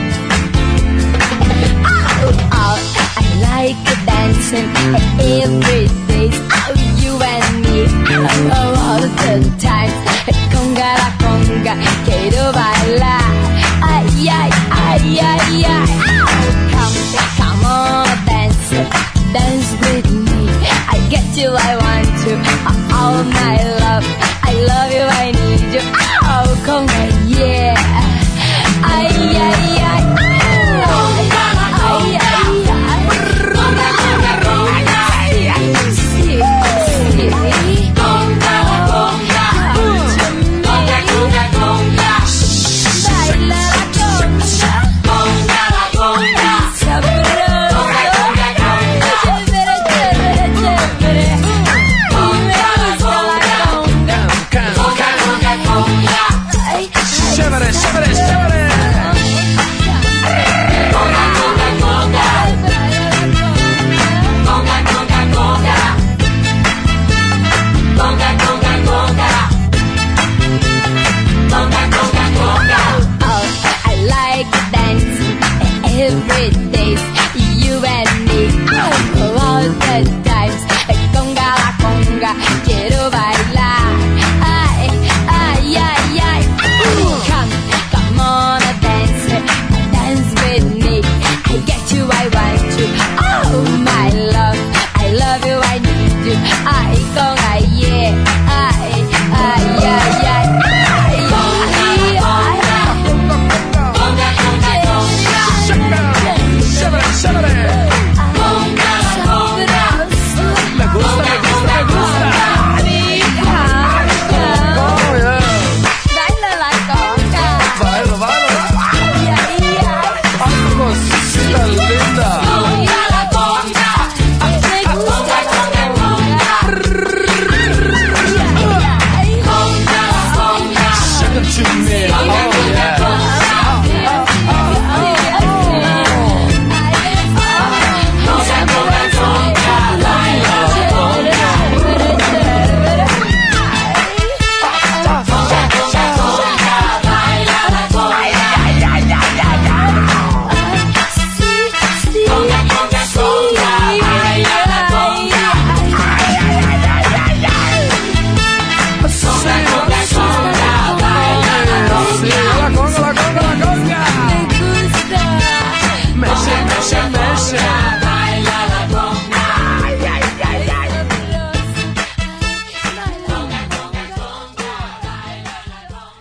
Oh, I like dancing every day. Oh, you and me, all the time. Conga la conga, quiero bailar. Ay, ay,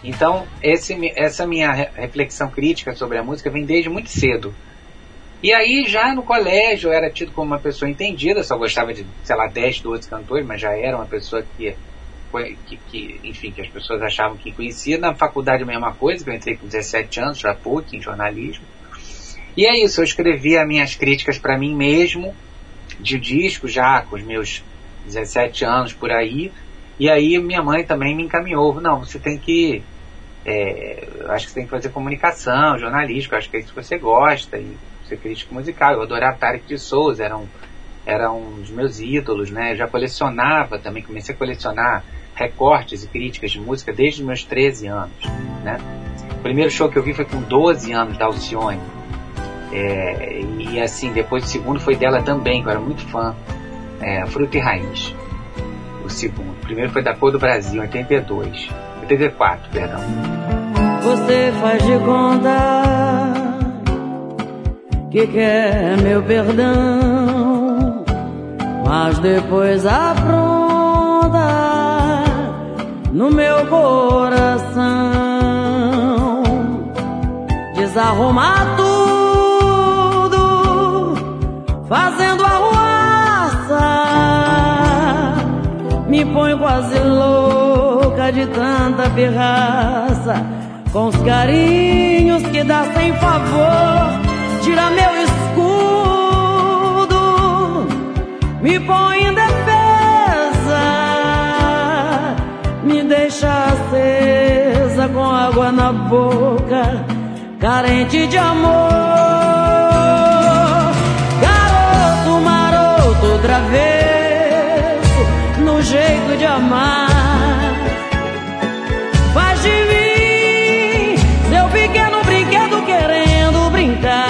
Então, essa minha reflexão crítica sobre a música vem desde muito cedo. E aí, já no colégio, eu era tido como uma pessoa entendida, só gostava de, 10, 12 cantores, mas já era uma pessoa que as pessoas achavam que conhecia. Na faculdade, a mesma coisa, eu entrei com 17 anos, já PUC, em jornalismo. E é isso, eu escrevia minhas críticas para mim mesmo, de disco, já com os meus 17 anos, por aí. E aí, minha mãe também me encaminhou. Não, você tem que... acho que você tem que fazer comunicação, jornalística, acho que é isso que você gosta, e ser crítico musical. Eu adorava Tarek de Souza, era um dos meus ídolos, né? Eu já colecionava também, comecei a colecionar recortes e críticas de música desde os meus 13 anos, né? O primeiro show que eu vi foi com 12 anos, da Alcione, e assim, depois o segundo foi dela também, que eu era muito fã, Fruta e Raiz, o segundo. O primeiro foi da Cor do Brasil, 84, perdão. Você faz de conta que quer meu perdão, mas depois afronta no meu coração, desarrumar tudo, fazendo arruaça, me põe quase louca de tanta pirraça, com os carinhos que dá sem favor. Tira meu escudo, me põe em defesa, me deixa acesa com água na boca, carente de amor. Garoto maroto, travesso, no jeito de amar, faz de mim seu pequeno brinquedo querendo brincar.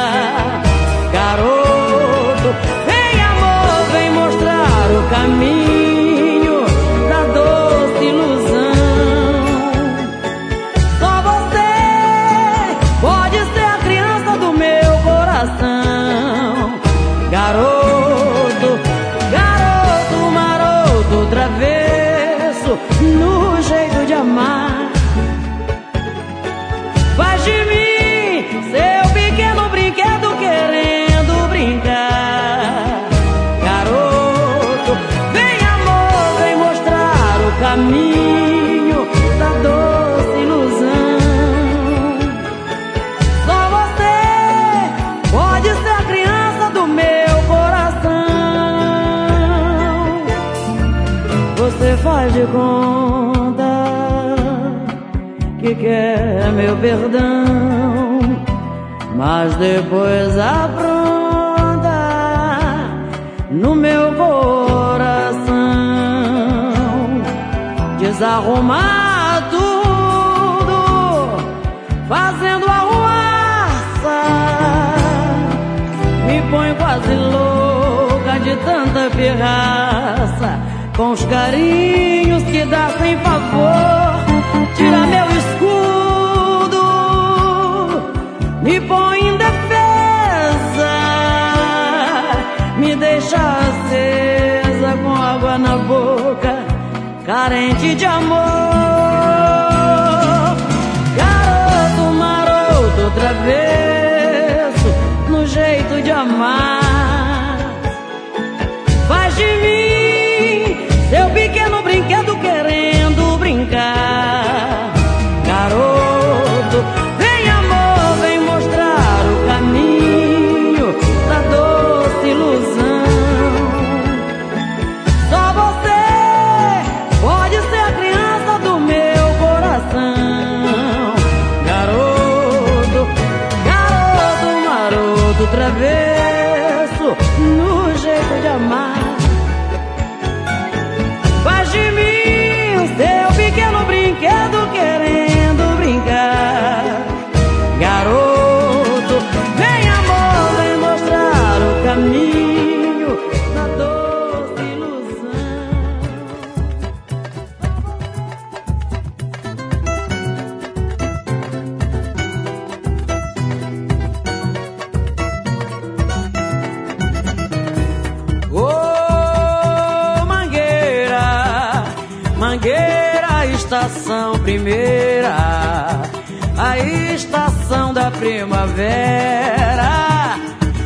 O caminho da doce ilusão. Só você pode ser a criança do meu coração. Garoto, garoto maroto, travesso, no jeito de amar, faz de mim seu pequeno brinquedo querendo brincar. Caminho da doce ilusão. Só você pode ser a criança do meu coração. Você faz de conta que quer meu perdão, mas depois apronta no meu coração, desarrumar tudo, fazendo arruaça, me põe quase louca de tanta pirraça, com os carinhos que dá sem favor. Tira meu escudo, me põe em defesa, me deixa acesa com água na boca, carente de amor. Garoto maroto, travesso, no jeito de amar, faz de mim seu pequeno brinquedo querendo brincar. Garoto, vem amor, vem mostrar o caminho da doce ilusão. Só você pode ser a criança estação primeira, a estação da primavera.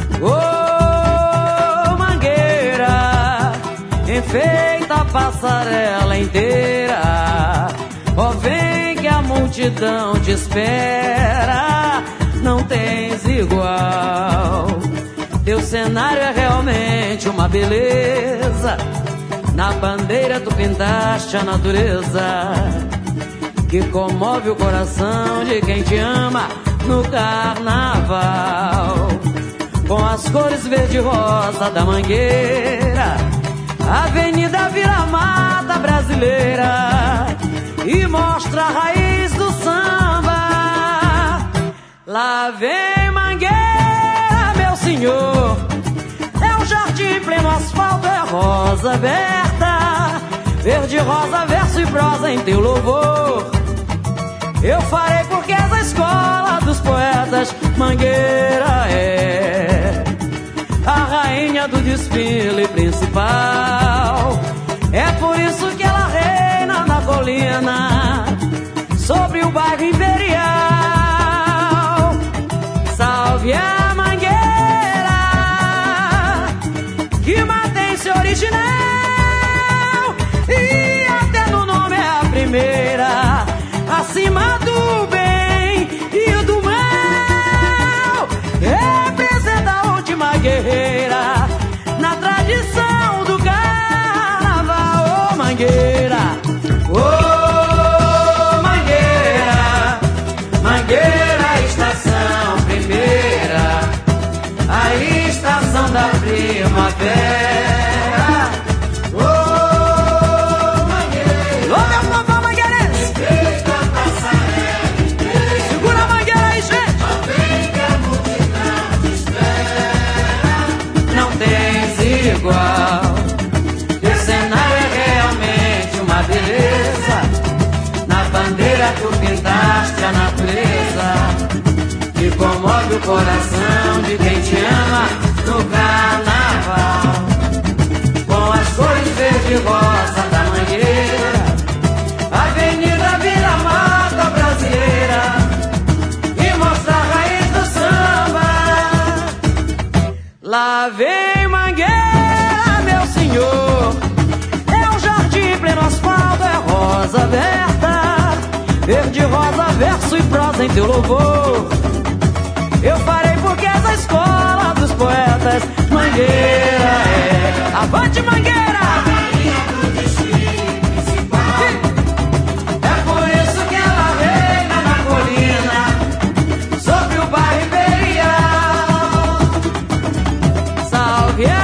Oh, Mangueira, enfeita a passarela inteira. Oh, vem que a multidão te espera. Não tens igual. Teu cenário é realmente uma beleza. Na bandeira tu pintaste a natureza que comove o coração de quem te ama no carnaval. Com as cores verde e rosa da Mangueira, Avenida Vila Mata brasileira, e mostra a raiz do samba. Lá vem Mangueira, meu senhor, é um jardim pleno asfalto, é rosa aberta, verde, rosa, verso e prosa em teu louvor. Eu farei porque és a escola dos poetas. Mangueira é a rainha do desfile principal. É por isso que ela reina na colina, sobre o bairro imperial. Salve a Mangueira, que mantém-se original, e até no nome é a primeira, acima do bem e do mal. Representa a última guerreira na tradição do carnaval. Oh, Mangueira, oh, Mangueira, Mangueira, estação primeira, a estação da primavera. Teu cenário é realmente uma beleza. Na bandeira tu pintaste a natureza que comove o coração de quem te ama no carnaval. Com as cores verde e rosa da Mangueira, Avenida Vila Mata brasileira, e mostra a raiz do samba. Lá vem Mangueira, meu senhor, é um jardim pleno asfalto, é rosa aberta, verde, rosa, verso e prosa em teu louvor. Eu farei porque és a escola dos poetas. Mangueira é avante, Mangueira, a rainha do desfile principal. É por isso que ela reina na colina, sobre o bairro imperial. Salve a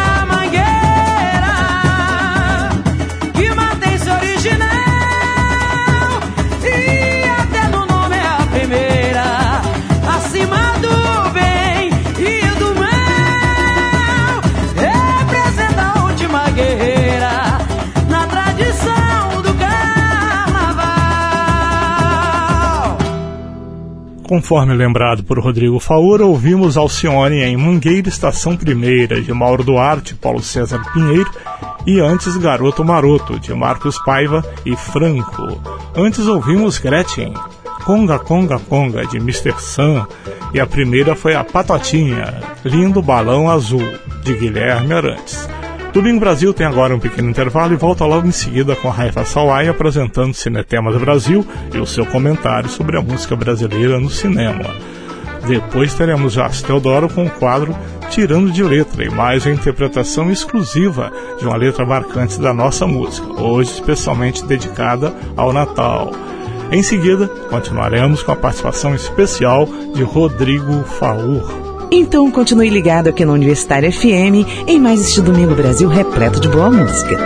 Conforme lembrado por Rodrigo Faura, ouvimos Alcione em Mangueira, Estação Primeira, de Mauro Duarte, Paulo César Pinheiro, e antes Garoto Maroto, de Marcos Paiva e Franco. Antes ouvimos Gretchen, Conga Conga Conga, de Mr. Sam, e a primeira foi a Patotinha, Lindo Balão Azul, de Guilherme Arantes. Domingo Brasil tem agora um pequeno intervalo e volta logo em seguida com a Raifa Sawai apresentando Cinetemas Brasil e o seu comentário sobre a música brasileira no cinema. Depois teremos Jacques Teodoro com o quadro Tirando de Letra e mais a interpretação exclusiva de uma letra marcante da nossa música, hoje especialmente dedicada ao Natal. Em seguida, continuaremos com a participação especial de Rodrigo Faur. Então continue ligado aqui no Universitário FM em mais este Domingo Brasil repleto de boa música.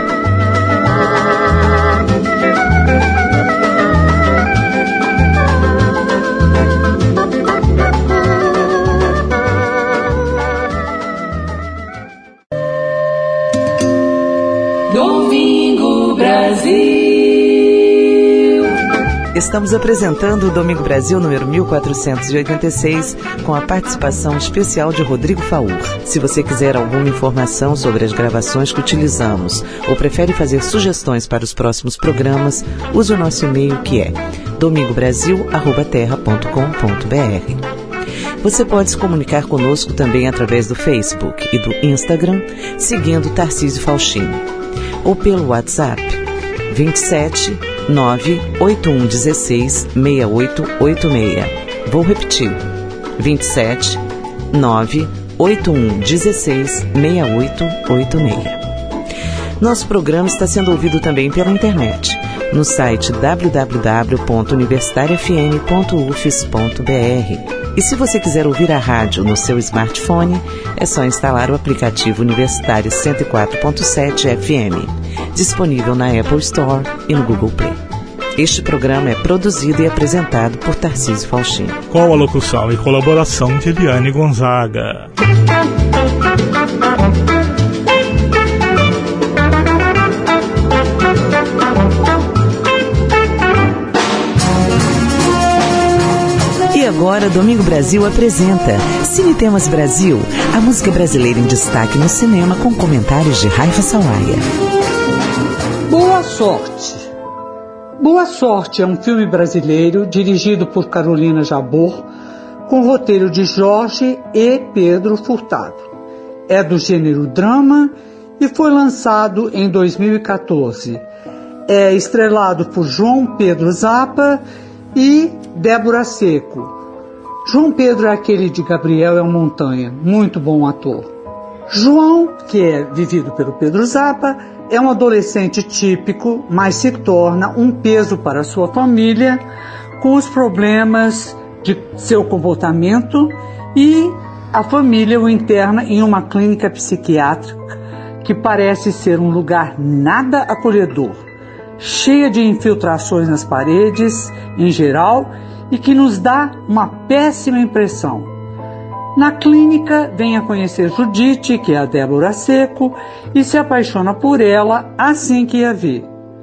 Domingo Brasil. Estamos apresentando o Domingo Brasil número 1486 com a participação especial de Rodrigo Faur. Se você quiser alguma informação sobre as gravações que utilizamos ou prefere fazer sugestões para os próximos programas, use o nosso e-mail que é domingobrasil@terra.com.br. Você pode se comunicar conosco também através do Facebook e do Instagram, seguindo Tarcísio Faustino, ou pelo WhatsApp 27 98116 6886. Vou repetir, 27 98116 6886. Nosso programa está sendo ouvido também pela internet, no site www.universitariafm.ufes.br. E se você quiser ouvir a rádio no seu smartphone, é só instalar o aplicativo Universitário 104.7 FM, disponível na Apple Store e no Google Play. Este programa é produzido e apresentado por Tarcísio Faustino, com a locução e colaboração de Eliane Gonzaga. E agora, Domingo Brasil apresenta Cine Temas Brasil, a música brasileira em destaque no cinema, com comentários de Raifa Sawaia. Boa Sorte. Boa Sorte é um filme brasileiro dirigido por Carolina Jabor, com roteiro de Jorge e Pedro Furtado. É do gênero drama e foi lançado em 2014. É estrelado por João Pedro Zappa e Débora Seco. João Pedro é aquele de Gabriel é uma Montanha, muito bom ator. João, que é vivido pelo Pedro Zappa, é um adolescente típico, mas se torna um peso para sua família com os problemas de seu comportamento, e a família o interna em uma clínica psiquiátrica que parece ser um lugar nada acolhedor, cheia de infiltrações nas paredes em geral e que nos dá uma péssima impressão. Na clínica, vem a conhecer Judite, que é a Débora Seco, e se apaixona por ela assim que a vê.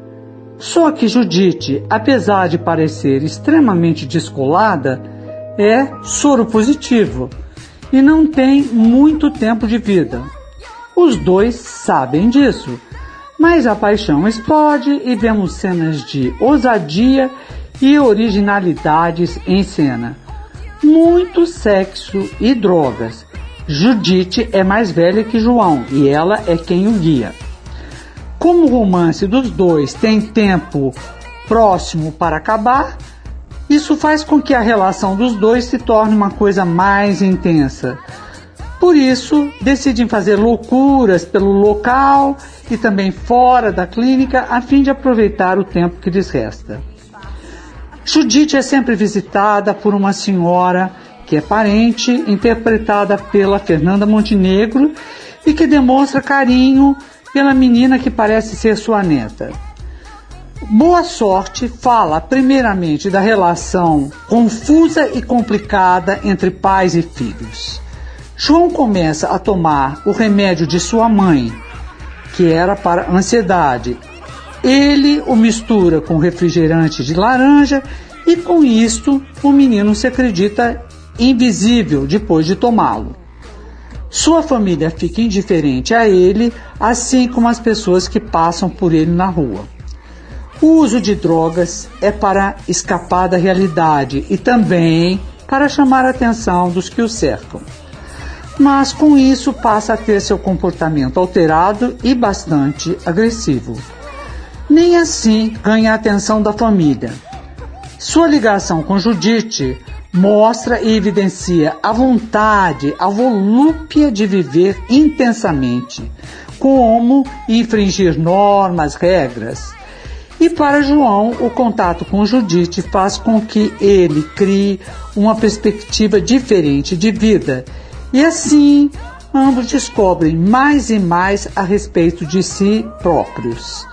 Só que Judite, apesar de parecer extremamente descolada, é soro positivo e não tem muito tempo de vida. Os dois sabem disso, mas a paixão explode e vemos cenas de ousadia e originalidades em cena. Muito sexo e drogas. Judite é mais velha que João e ela é quem o guia. Como o romance dos dois tem tempo próximo para acabar, isso faz com que a relação dos dois se torne uma coisa mais intensa. Por isso, decidem fazer loucuras pelo local e também fora da clínica a fim de aproveitar o tempo que lhes resta. Judite é sempre visitada por uma senhora que é parente, interpretada pela Fernanda Montenegro, e que demonstra carinho pela menina que parece ser sua neta. Boa Sorte fala primeiramente da relação confusa e complicada entre pais e filhos. João começa a tomar o remédio de sua mãe, que era para ansiedade. Ele o mistura com refrigerante de laranja e com isto o menino se acredita invisível depois de tomá-lo. Sua família fica indiferente a ele, assim como as pessoas que passam por ele na rua. O uso de drogas é para escapar da realidade e também para chamar a atenção dos que o cercam. Mas com isso passa a ter seu comportamento alterado e bastante agressivo. Nem assim ganha a atenção da família. Sua ligação com Judite mostra e evidencia a vontade, a volúpia de viver intensamente, como infringir normas, regras. E para João, o contato com Judite faz com que ele crie uma perspectiva diferente de vida. E assim, ambos descobrem mais e mais a respeito de si próprios.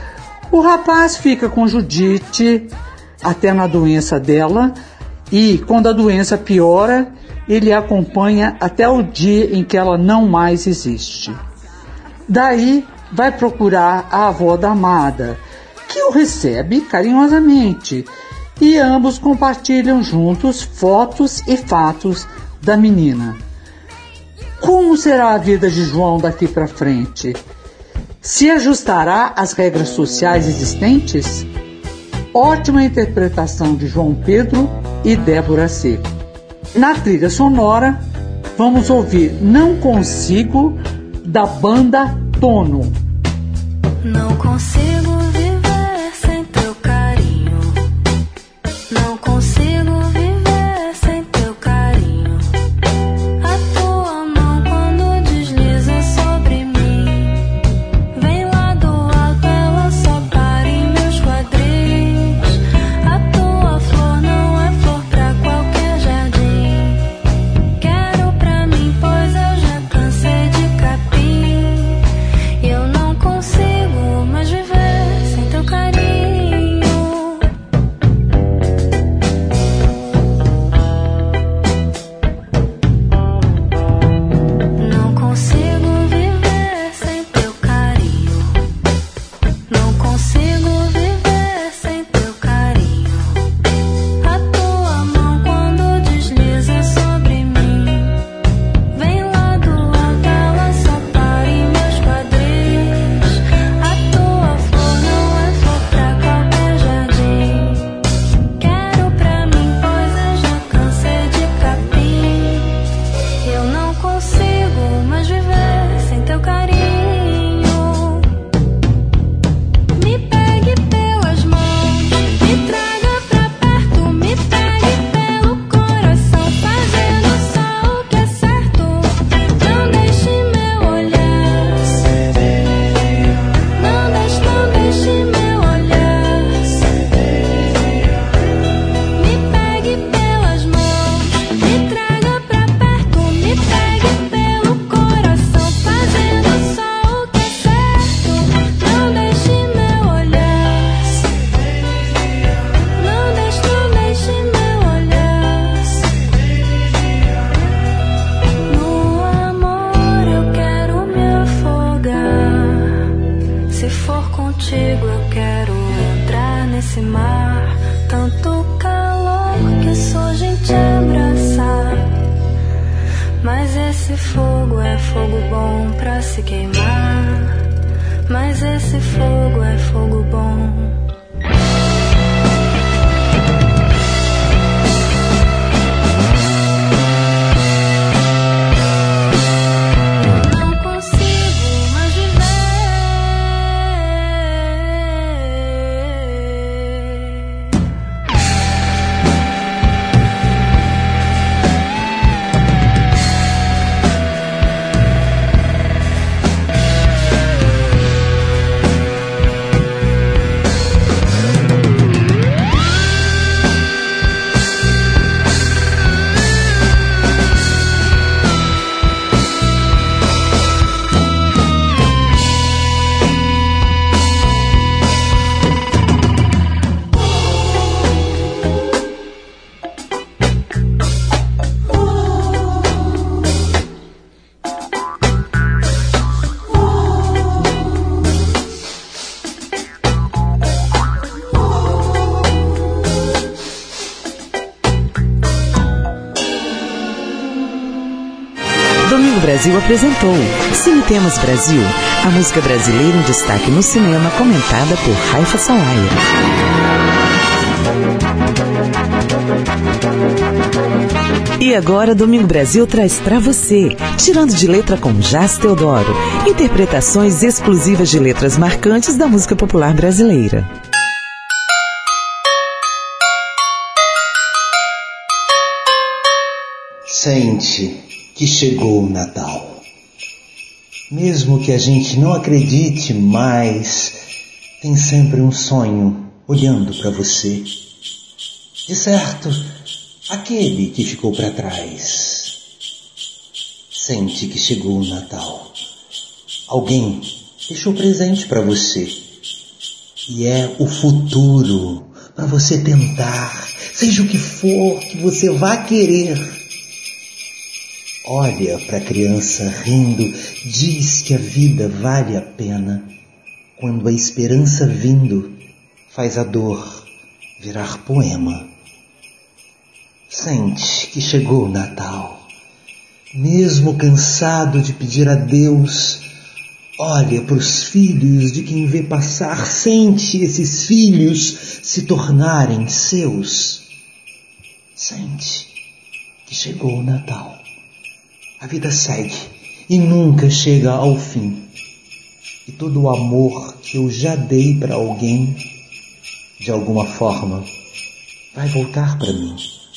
O rapaz fica com Judite até na doença dela, e quando a doença piora, ele a acompanha até o dia em que ela não mais existe. Daí, vai procurar a avó da amada, que o recebe carinhosamente e ambos compartilham juntos fotos e fatos da menina. Como será a vida de João daqui para frente? Se ajustará às regras sociais existentes? Ótima interpretação de João Pedro e Débora Seco. Na trilha sonora, vamos ouvir Não Consigo, da banda Tono. Não consigo viver sem teu carinho. Não consigo viver sem teu carinho. A tua mão quando desliza sobre mim, vem lá do alto, ela só para em meus quadris. A tua flor não é flor pra qualquer jardim. Quero pra mim, pois eu já cansei de capim. Eu não consigo mais viver sem teu carinho. Não consigo viver sem teu carinho. Não consigo viver sem teu carinho. A tua mão quando desliza sobre mim, vem lá do alto, ela só para em meus quadris. A tua flor não é flor pra qualquer jardim. Quero pra mim, pois eu já cansei de capim. Eu não consigo mais viver sem teu carinho. Me pegue pelas mãos, me traga pra perto, me pegue pelo coração, fazendo só o que é certo. Não deixe meu olhar, não deixe meu olhar. Me pegue pelas mãos, me traga pra perto, me pegue pelo coração, fazendo só o que é certo. Não deixe meu olhar, não deixe meu olhar. No amor eu quero me afogar. Se for contigo eu quero entrar nesse mar. Tanto calor que só gente abraçar. Mas esse fogo é fogo bom pra se queimar. Mas esse fogo é fogo bom. Não consigo mais viver. Domingo Brasil apresentou Cine Temas Brasil, a música brasileira em destaque no cinema, comentada por Raifa Salaya. E agora Domingo Brasil traz pra você Tirando de Letra com Jazz Teodoro, interpretações exclusivas de letras marcantes da música popular brasileira. Sente que chegou o Natal. Mesmo que a gente não acredite mais, tem sempre um sonho olhando para você. De certo, aquele que ficou para trás. Sente que chegou o Natal. Alguém deixou presente para você. E é o futuro para você tentar, seja o que for que você vá querer. Olha para a criança rindo, diz que a vida vale a pena. Quando a esperança vindo faz a dor virar poema. Sente que chegou o Natal. Mesmo cansado de pedir a Deus, olha para os filhos de quem vê passar. Sente esses filhos se tornarem seus. Sente que chegou o Natal. A vida segue e nunca chega ao fim. E todo o amor que eu já dei para alguém, de alguma forma, vai voltar para mim.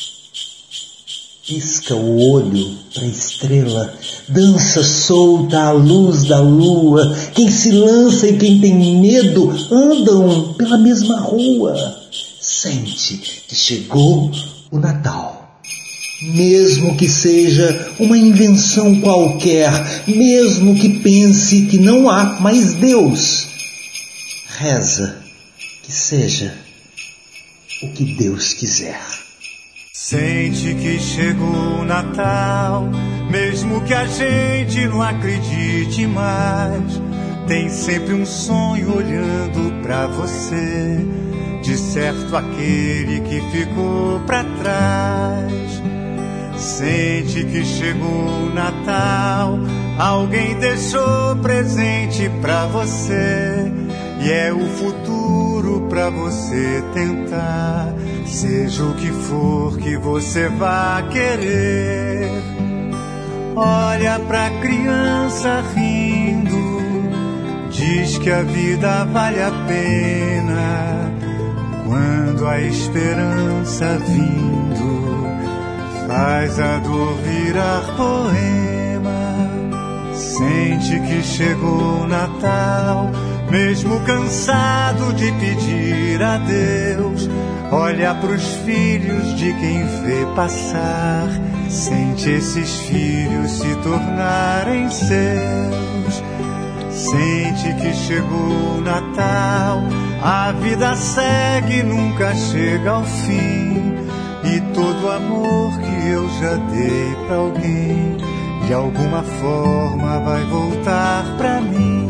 Pisca o olho para a estrela, dança solta à luz da lua. Quem se lança e quem tem medo andam pela mesma rua. Sente que chegou o Natal. Mesmo que seja uma invenção qualquer, mesmo que pense que não há mais Deus, reza que seja o que Deus quiser. Sente que chegou o Natal, mesmo que a gente não acredite mais. Tem sempre um sonho olhando pra você, de certo aquele que ficou pra trás. Sente que chegou o Natal, alguém deixou presente pra você, e é o futuro pra você tentar, seja o que for que você vá querer. Olha pra criança rindo, diz que a vida vale a pena, quando a esperança vindo faz a dor virar poema. Sente que chegou o Natal, mesmo cansado de pedir a Deus. Olha pros filhos de quem vê passar, sente esses filhos se tornarem seus. Sente que chegou o Natal, a vida segue, nunca chega ao fim. E todo amor que eu já dei pra alguém, de alguma forma vai voltar pra mim.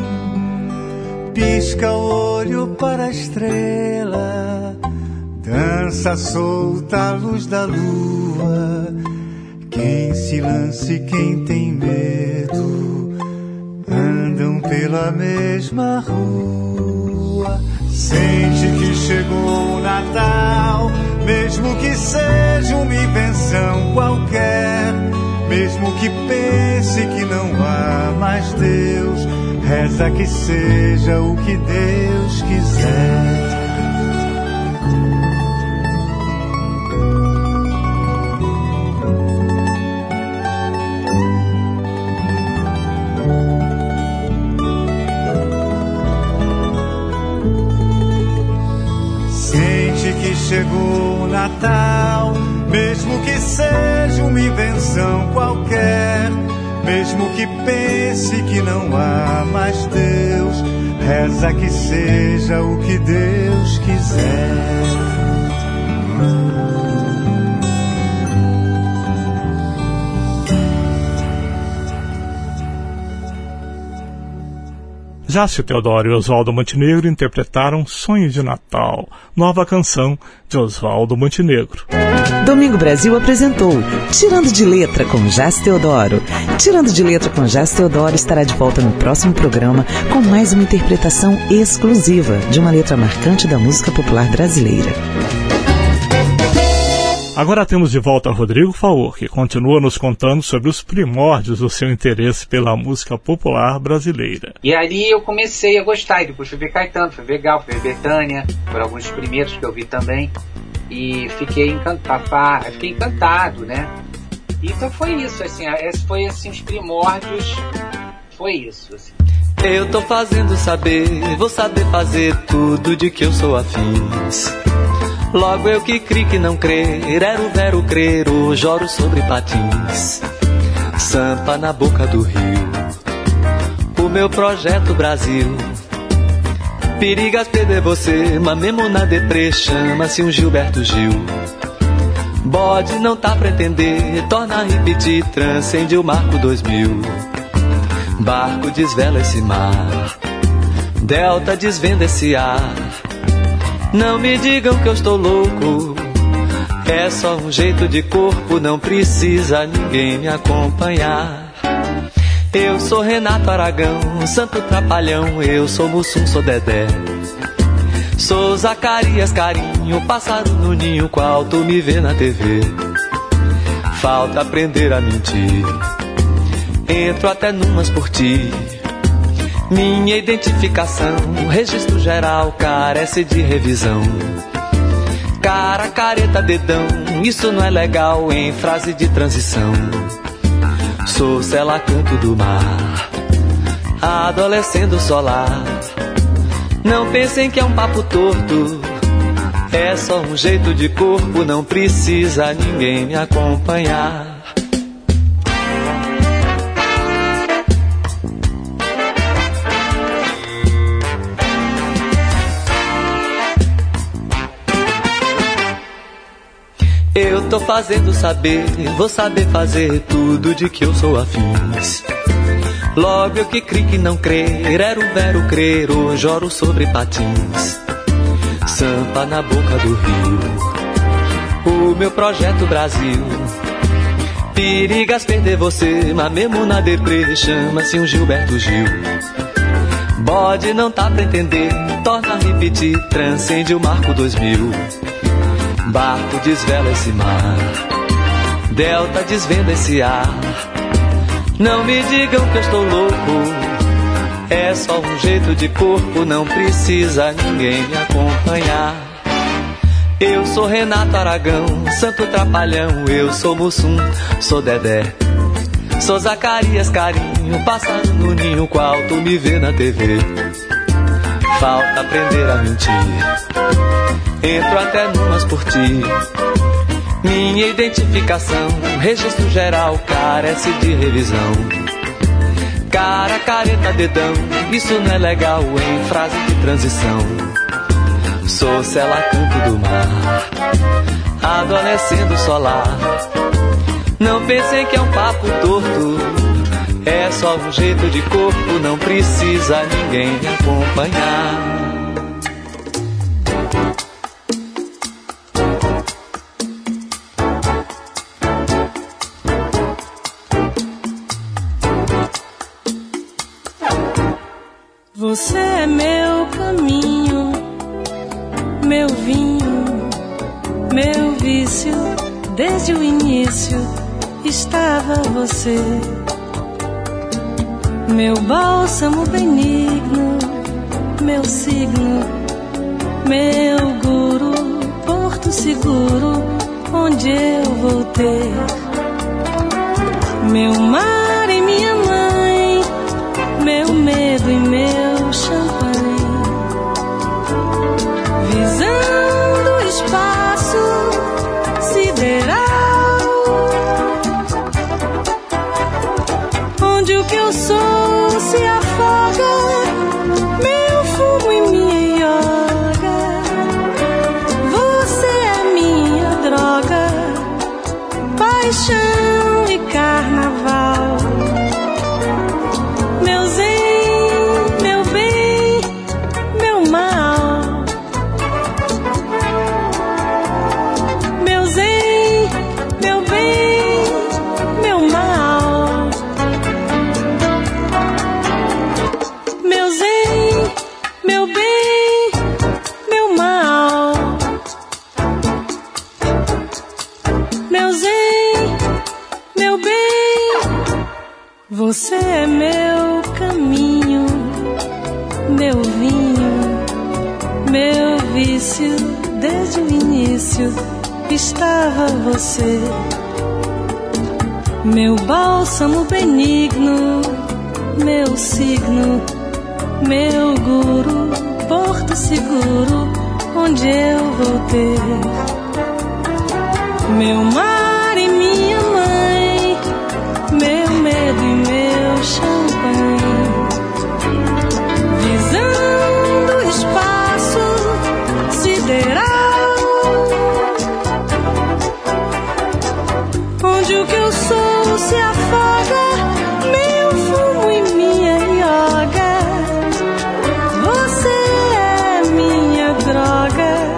Pisca o olho para a estrela, dança solta a luz da lua. Quem se lança e quem tem medo andam pela mesma rua. Sente que chegou o Natal, mesmo que seja uma invenção qualquer, mesmo que pense que não há mais Deus, reza que seja o que Deus quiser. Chegou o Natal, mesmo que seja uma invenção qualquer, mesmo que pense que não há mais Deus, reza que seja o que Deus quiser. Jácio Teodoro e Oswaldo Montenegro interpretaram Sonho de Natal, nova canção de Oswaldo Montenegro. Domingo Brasil apresentou Tirando de Letra com Jácio Teodoro. Tirando de Letra com Jácio Teodoro estará de volta no próximo programa com mais uma interpretação exclusiva de uma letra marcante da música popular brasileira. Agora temos de volta Rodrigo Faur, que continua nos contando sobre os primórdios do seu interesse pela música popular brasileira. E ali eu comecei a gostar, e depois fui ver Caetano, fui ver Gal, fui ver Bethânia, foram alguns primeiros que eu vi também, e fiquei encantado, né? Então foi isso, assim, esse foi assim, os primórdios, foi isso, assim. Eu tô fazendo saber, vou saber fazer tudo de que eu sou afins. Logo eu que cri que não crer, ero vero crer, joro sobre patins. Sampa na boca do rio, o meu projeto Brasil. Perigas perder você, mas mesmo na deprê, chama-se um Gilberto Gil. Bode não tá pra entender, torna a repetir, transcende o marco 2000. Barco desvela esse mar, delta desvenda esse ar. Não me digam que eu estou louco, é só um jeito de corpo, não precisa ninguém me acompanhar. Eu sou Renato Aragão, santo trapalhão, eu sou Mussum, sou Dedé. Sou Zacarias Carinho, pássaro no ninho, qual tu me vê na TV. Falta aprender a mentir, entro até numas por ti. Minha identificação, registro geral, carece de revisão. Cara, careta, dedão, isso não é legal em frase de transição. Sou Cela Canto do Mar, adolescendo solar. Não pensem que é um papo torto, é só um jeito de corpo, não precisa ninguém me acompanhar. Eu tô fazendo saber, vou saber fazer tudo de que eu sou afins. Logo eu que cri que não crer, era o vero crer, hoje oro sobre patins. Sampa na boca do rio, o meu projeto Brasil. Perigas perder você, mas mesmo na deprê, chama-se um Gilberto Gil. Bode não tá pra entender, torna a repetir, transcende o marco 2000. Barco desvela esse mar, Delta desvenda esse ar. Não me digam que eu estou louco, é só um jeito de corpo, não precisa ninguém me acompanhar. Eu sou Renato Aragão, santo trapalhão, eu sou Mussum, sou Dedé. Sou Zacarias Carinho, pássaro no ninho, qual tu me vê na TV. Falta aprender a mentir, entro até numas por ti. Minha identificação, registro geral, carece de revisão. Cara, careta, dedão, isso não é legal em frase de transição. Sou Cela Canto do Mar, adolescendo solar. Não pensem que é um papo torto, é só um jeito de corpo, não precisa ninguém me acompanhar. Você é meu caminho, meu vinho, meu vício. Desde o início estava você, meu bálsamo benigno, meu signo, meu guru, porto seguro, onde eu vou ter meu mar e minha mãe, meu medo e meu champanhe, visando o espaço sideral, onde o que eu sou se afoga, meu fumo e minha yoga. Você é minha droga, paixão e carnaval. Meu zen, meu bem, meu mal. Meu zen, meu bem, meu mal. Meu zen, meu bem, meu mal. Meu zen, meu bem. Você é meu caminho, meu vinho, meu vício. Desde o início estava você, meu bálsamo benigno, meu signo, meu guru, porto seguro, onde eu vou ter meu mar e minha mãe, meu medo e meu champanhe, visando o espaço sideral, onde o que eu sou se afoga, meu fumo e minha yoga. Você é minha droga,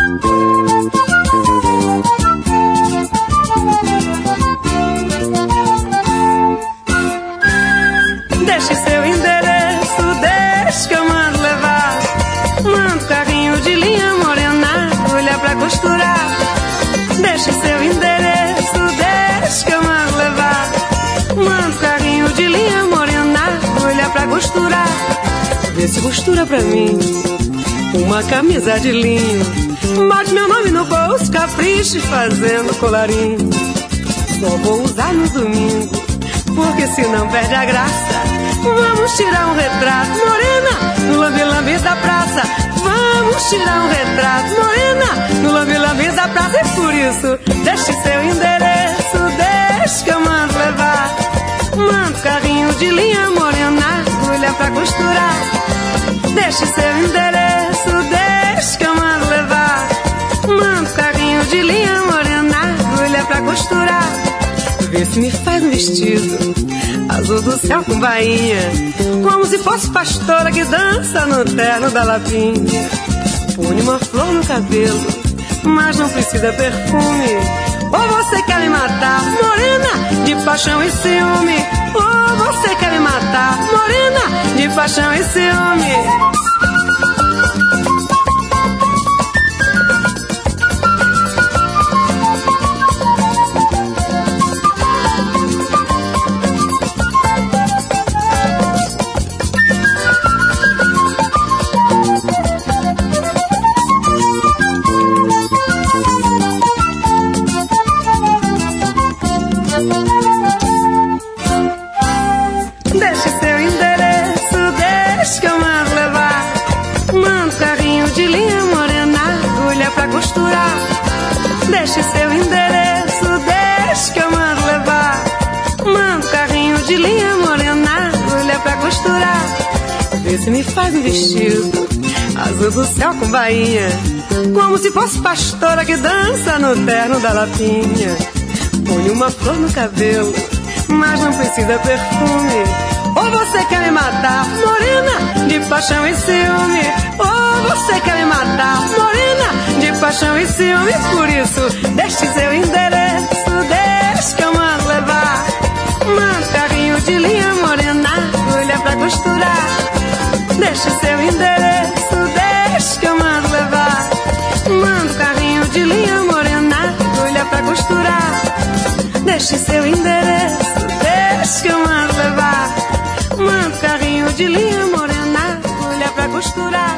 Deixe seu endereço, deixe que eu mando levar. Mando carrinho de linha morena, agulha pra costurar. Deixe seu endereço, deixe que eu mando levar. Mando carrinho de linha morena, agulha pra costurar. Vê se costura pra mim uma camisa de linho. Bote meu nome no bolso, capriche fazendo colarinho. Só vou usar no domingo, porque senão perde a graça. Vamos tirar um retrato, morena, no lambe-lambe da praça. Vamos tirar um retrato, morena, no lambe-lambe da praça. E por isso, deixe seu endereço, deixe que eu mando levar. Mando carrinho de linha morena, agulha pra costurar. Deixe seu endereço, deixe que eu mando levar. Mando carrinho de linha morena, agulha pra costurar. Vê se me faz um vestido azul do céu com bainha, como se fosse pastora que dança no terno da lapinha. Põe uma flor no cabelo, mas não precisa perfume. Ou você quer me matar, morena, de paixão e ciúme. Ou você quer me matar, morena, de paixão e ciúme. Deixe seu endereço, deixe que eu mando levar. Mando carrinho de linha morena, agulha pra costurar. Vê se me faz um vestido azul do céu com bainha, como se fosse pastora que dança no terno da lapinha. Põe uma flor no cabelo, mas não precisa perfume. Ou você quer me matar, morena, de paixão e ciúme. Ou você quer me matar, morena, de paixão e ciúme. Por isso, deixe seu endereço, deixe que eu mando levar. Mando carrinho de linha morena, agulha pra costurar. Deixe seu endereço, deixe que eu mando levar. Mando carrinho de linha morena, agulha pra costurar. Deixe seu endereço, deixe que eu mando levar. Mando carrinho de linha morena, agulha pra costurar.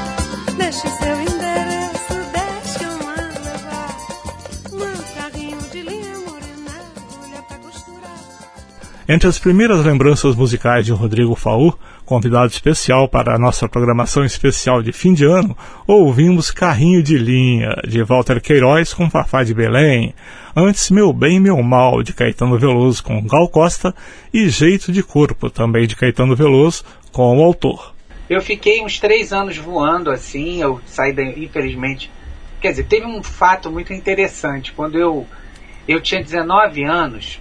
Deixe seu endereço, deixe que eu mando levar. Mando carrinho de linha morena, agulha pra costurar. Entre as primeiras lembranças musicais de Rodrigo Faur, convidado especial para a nossa programação especial de fim de ano, ouvimos Carrinho de Linha, de Walter Queiroz com Fafá de Belém, antes Meu Bem, Meu Mal, de Caetano Veloso com Gal Costa, e Jeito de Corpo, também de Caetano Veloso, com o autor. Eu fiquei uns 3 anos voando assim, eu saí infelizmente, quer dizer, teve um fato muito interessante, quando eu tinha 19 anos,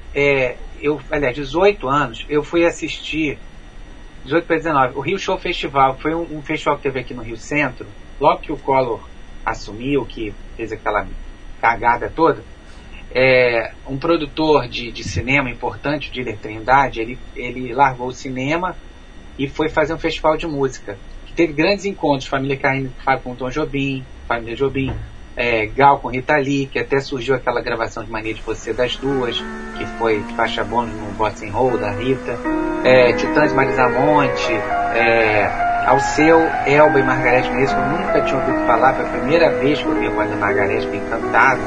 18 anos, eu fui assistir 18 para 19, o Rio Show Festival, foi um festival que teve aqui no Rio Centro, logo que o Collor assumiu, que fez aquela cagada toda. Um produtor de cinema importante, o Dider Trindade, ele largou o cinema e foi fazer um festival de música, que teve grandes encontros, Família Carrinho com Tom Jobim, Família Jobim, Gal com Rita Lee, que até surgiu aquela gravação de Mania de Você das duas, que foi faixa bônus no Bossa and Roll da Rita, Titãs, Marisa Monte, Alceu, Elba e Margareth Menezes, que eu nunca tinha ouvido falar, foi a primeira vez que eu ouvi a voz da Margareth, fiquei encantado.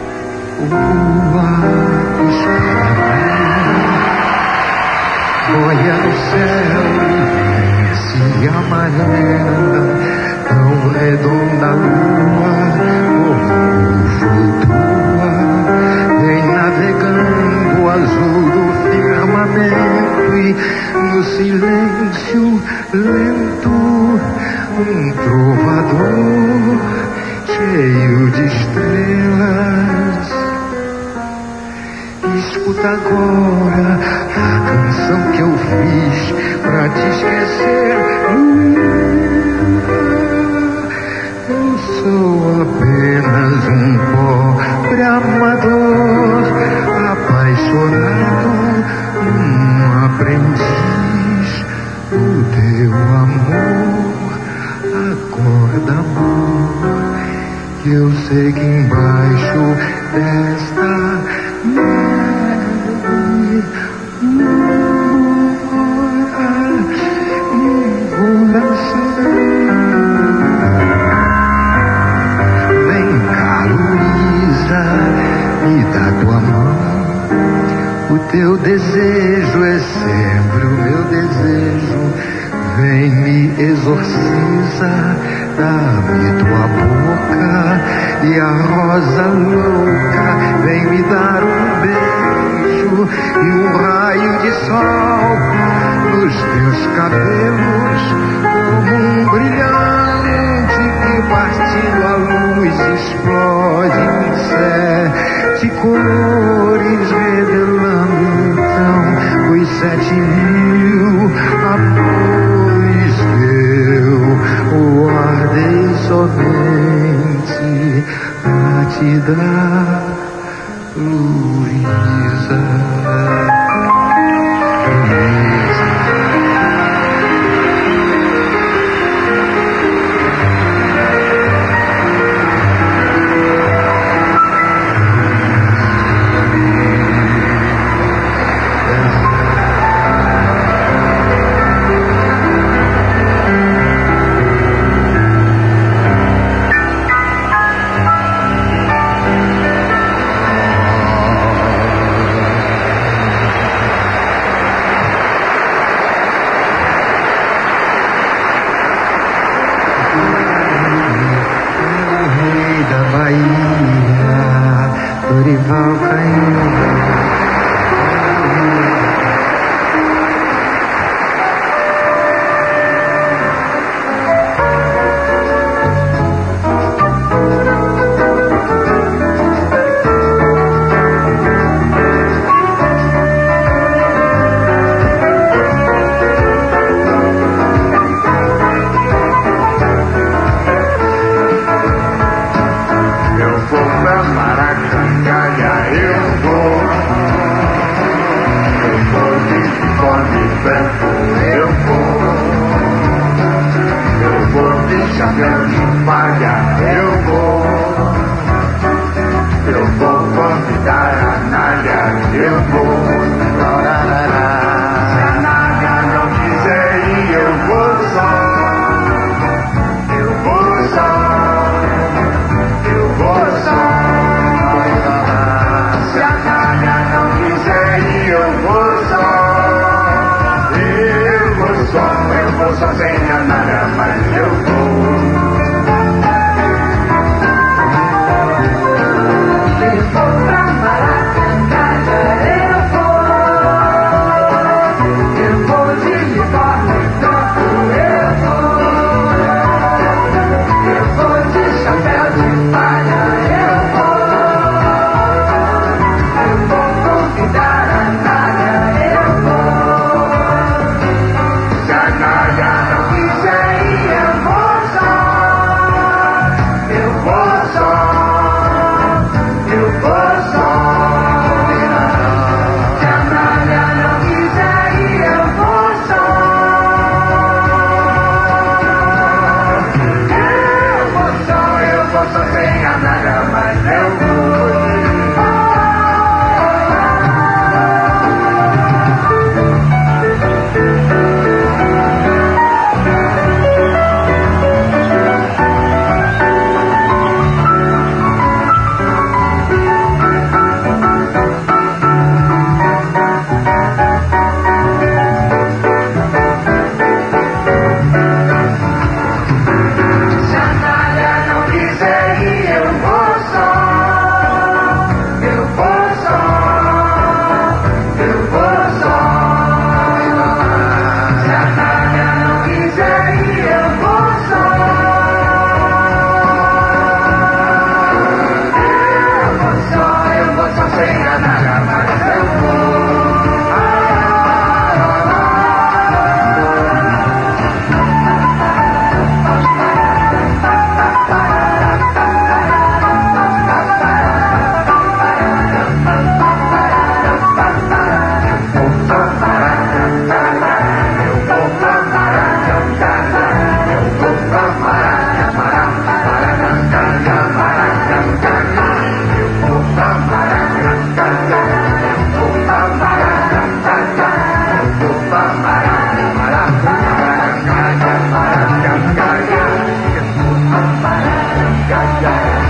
Olha no céu e vê se amarela, tão redonda a lua, como flutua, vem navegando o azul do firmamento e no silêncio lento um trovador cheio de estrelas. Escuta agora a canção que eu fiz pra te esquecer. Eu sou apenas Acorda, amor, que eu sei que embaixo desta neve um coração. Vem cá, Luísa, me dá tua mão. O teu desejo é sempre o meu desejo. Vem, me exorciza, dá-me tua boca e a rosa louca. Vem me dar um beijo e um raio de sol nos teus cabelos, como um brilhante que partindo a luz explode em sete cores, revelando então os 7.000 amores teu, o arder somente a te dar, Luísa.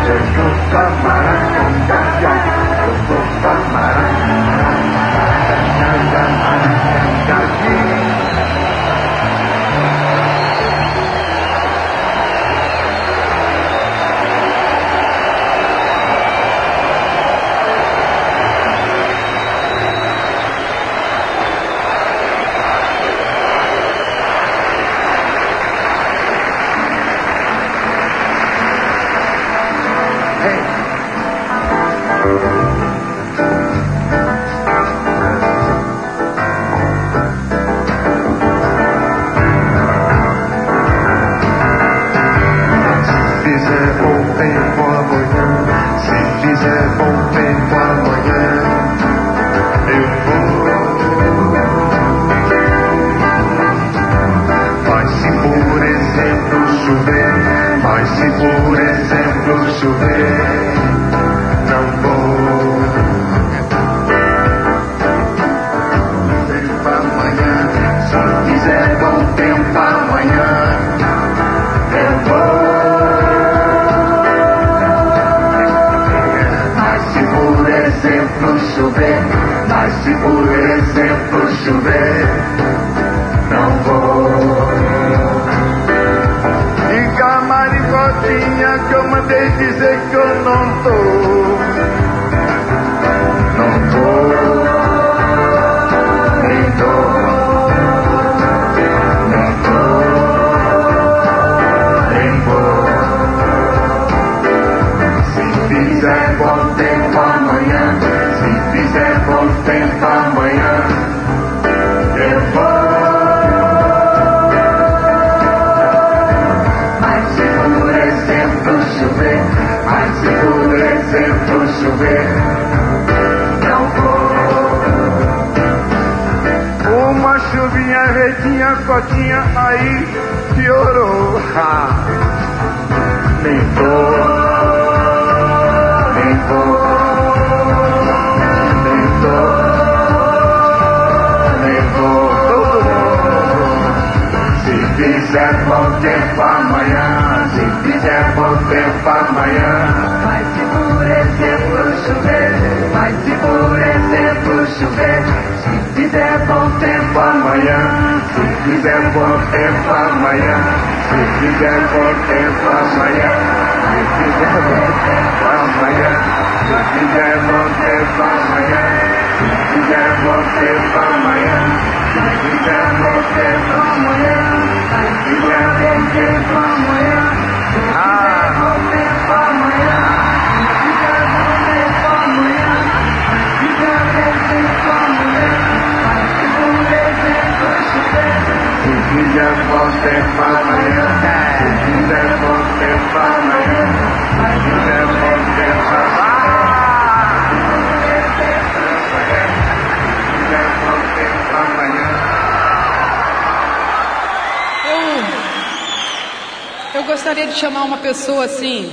Eu gostaria de chamar uma pessoa assim,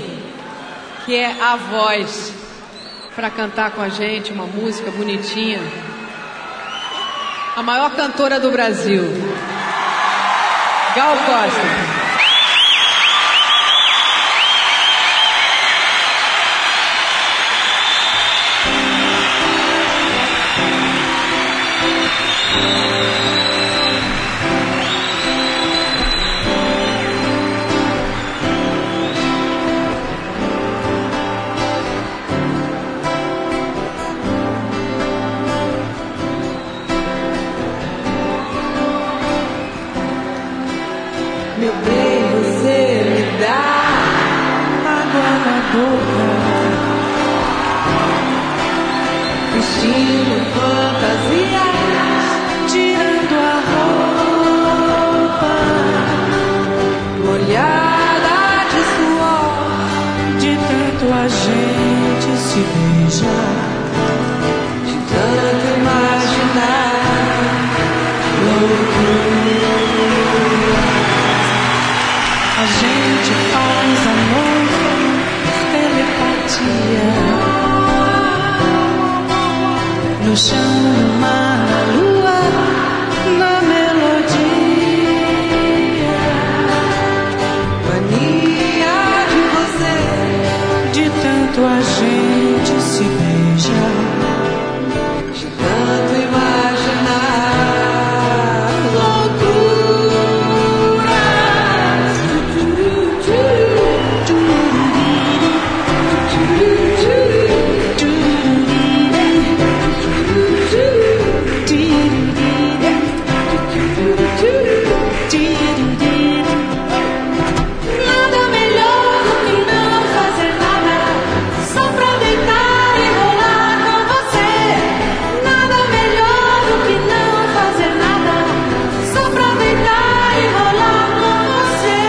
que é a voz, para cantar com a gente uma música bonitinha. A maior cantora do Brasil, Gal Costa. Meu bem, você me dá água na boca, vestindo fantasias, tirando a roupa, molhada de suor, de tanto a gente se beijar, de tanto imaginar loucura. A gente faz amor por telepatia, no chão, no mar, na lua, na melodia. Mania de você, de gente se beija de tanto imaginar loucuras. Nada melhor do que não fazer nada, só pra deitar e rolar com você. Nada melhor do que não fazer nada, só pra deitar e rolar com você.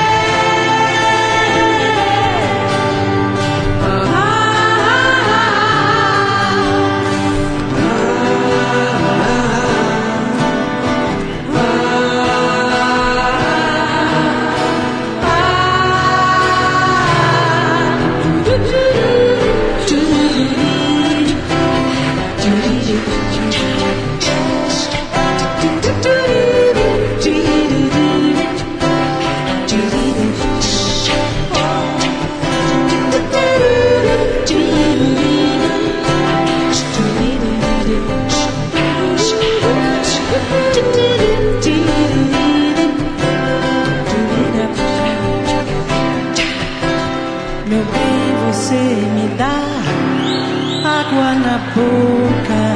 Meu bem, você me dá água na boca,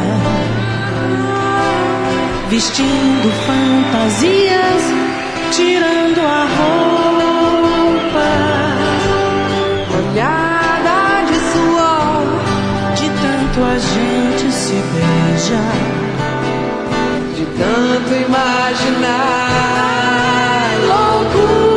vestindo fantasias, tirando a roupa, olhada de suor, de tanto a gente se beija, de tanto imaginar loucuras.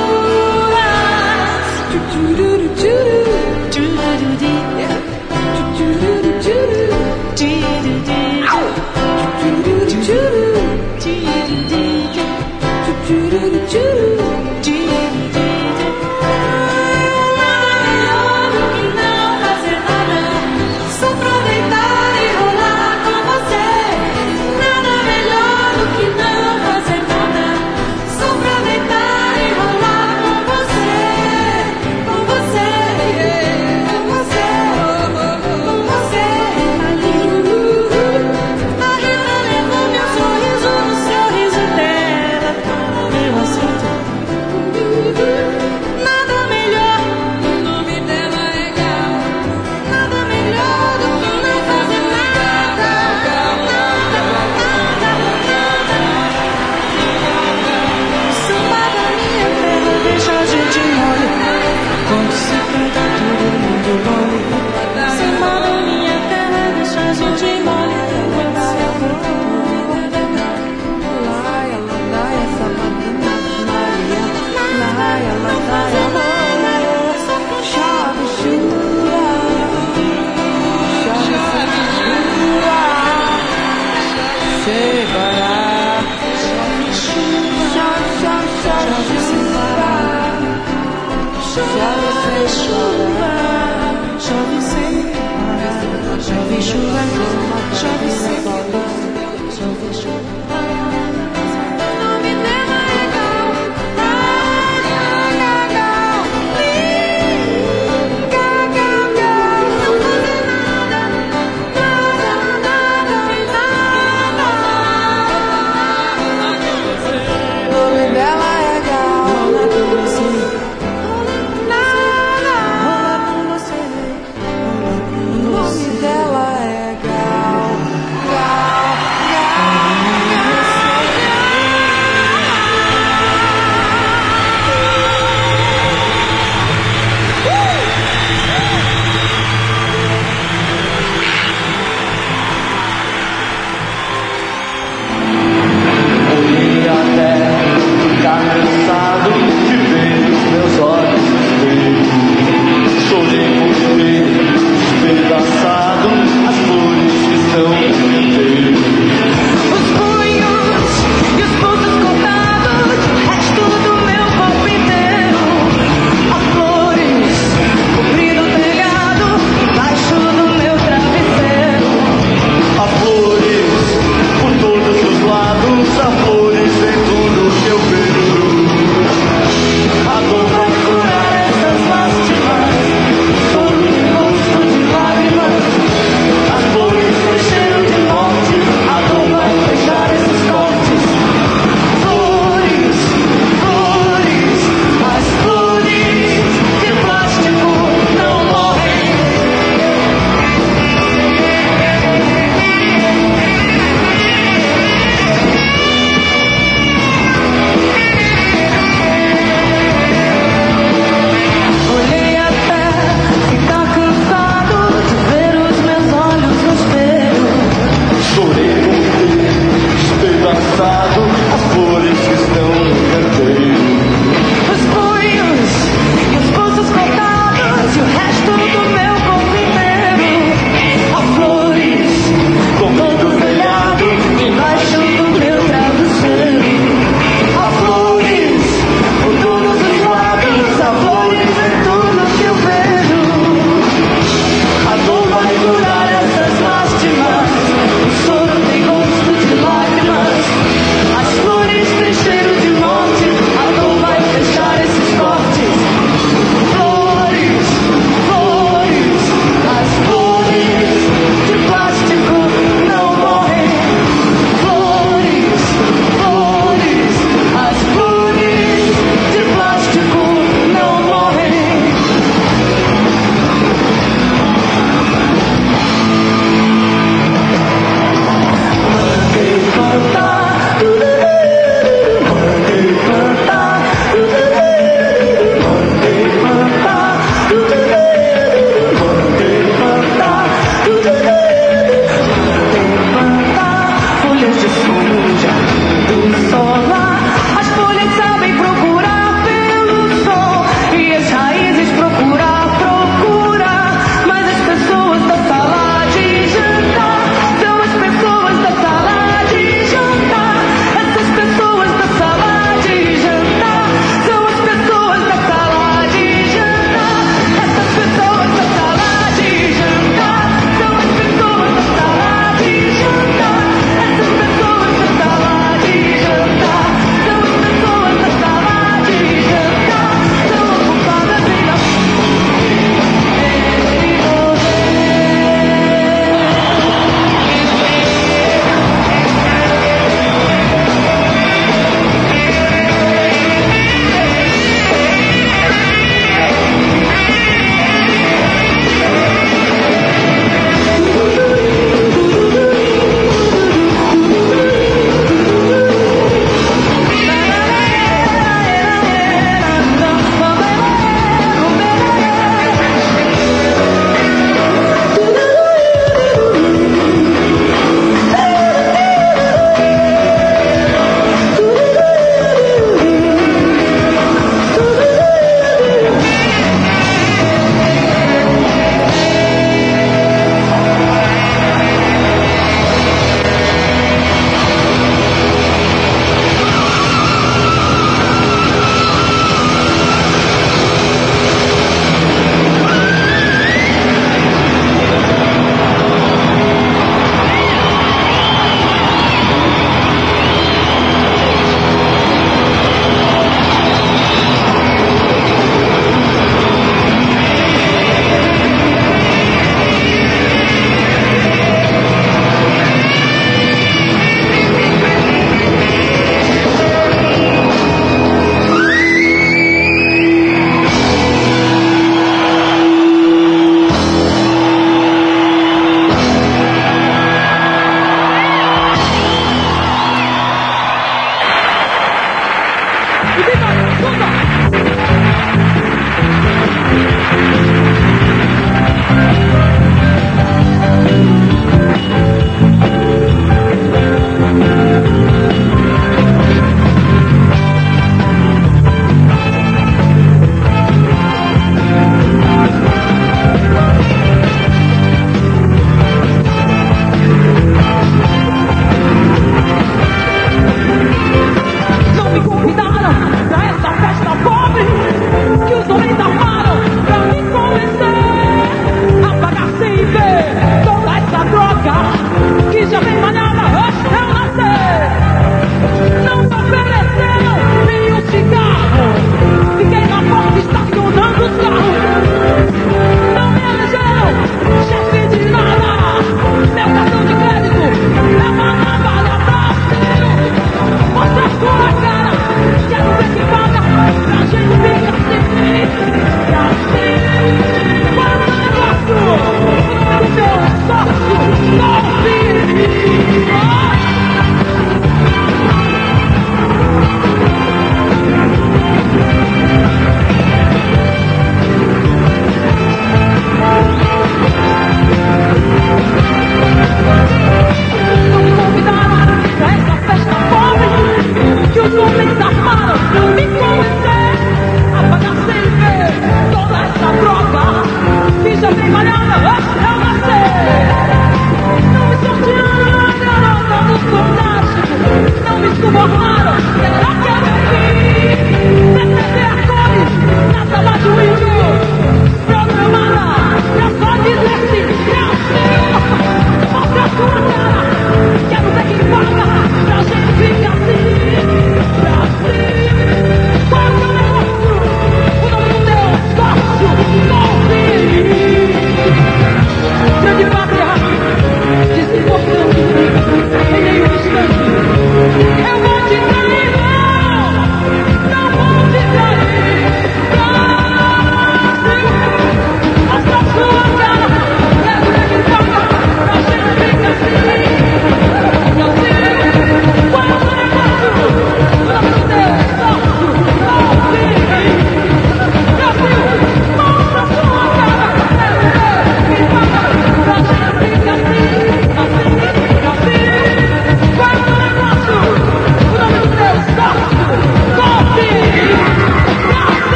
Só pra deitar e rolar com você. Nada melhor do que não fazer nada, só pra deitar e rolar com você. Com você, com você, com você. Marina levou meu sorriso no sorriso dela, meu assunto. Nada melhor, o nome dela é Gal. Nada melhor do que não fazer nada. Samba da minha terra deixa a gente mole, quando se canta todo mundo mole. Samba da minha terra deixa a gente mole, quando se canta todo mundo mole. Laia, ladaia, sabatina, Maria. Laia, ladaia, chove, chuva. Chove, chuva. Sebará. Chove, chuva. Chove, chuva. Chove, chuva. Chove sem parar. Chove, chuva. Chove sem parar. Chove, chuva. O nome dela é Gal. Gal, Gal. Gal, Gal, Gal. Não fazer nada. Nada, nada, nada. O nome dela é Gal. Rola com você. Nada. Rola com você. O nome dela é Gal. Gal.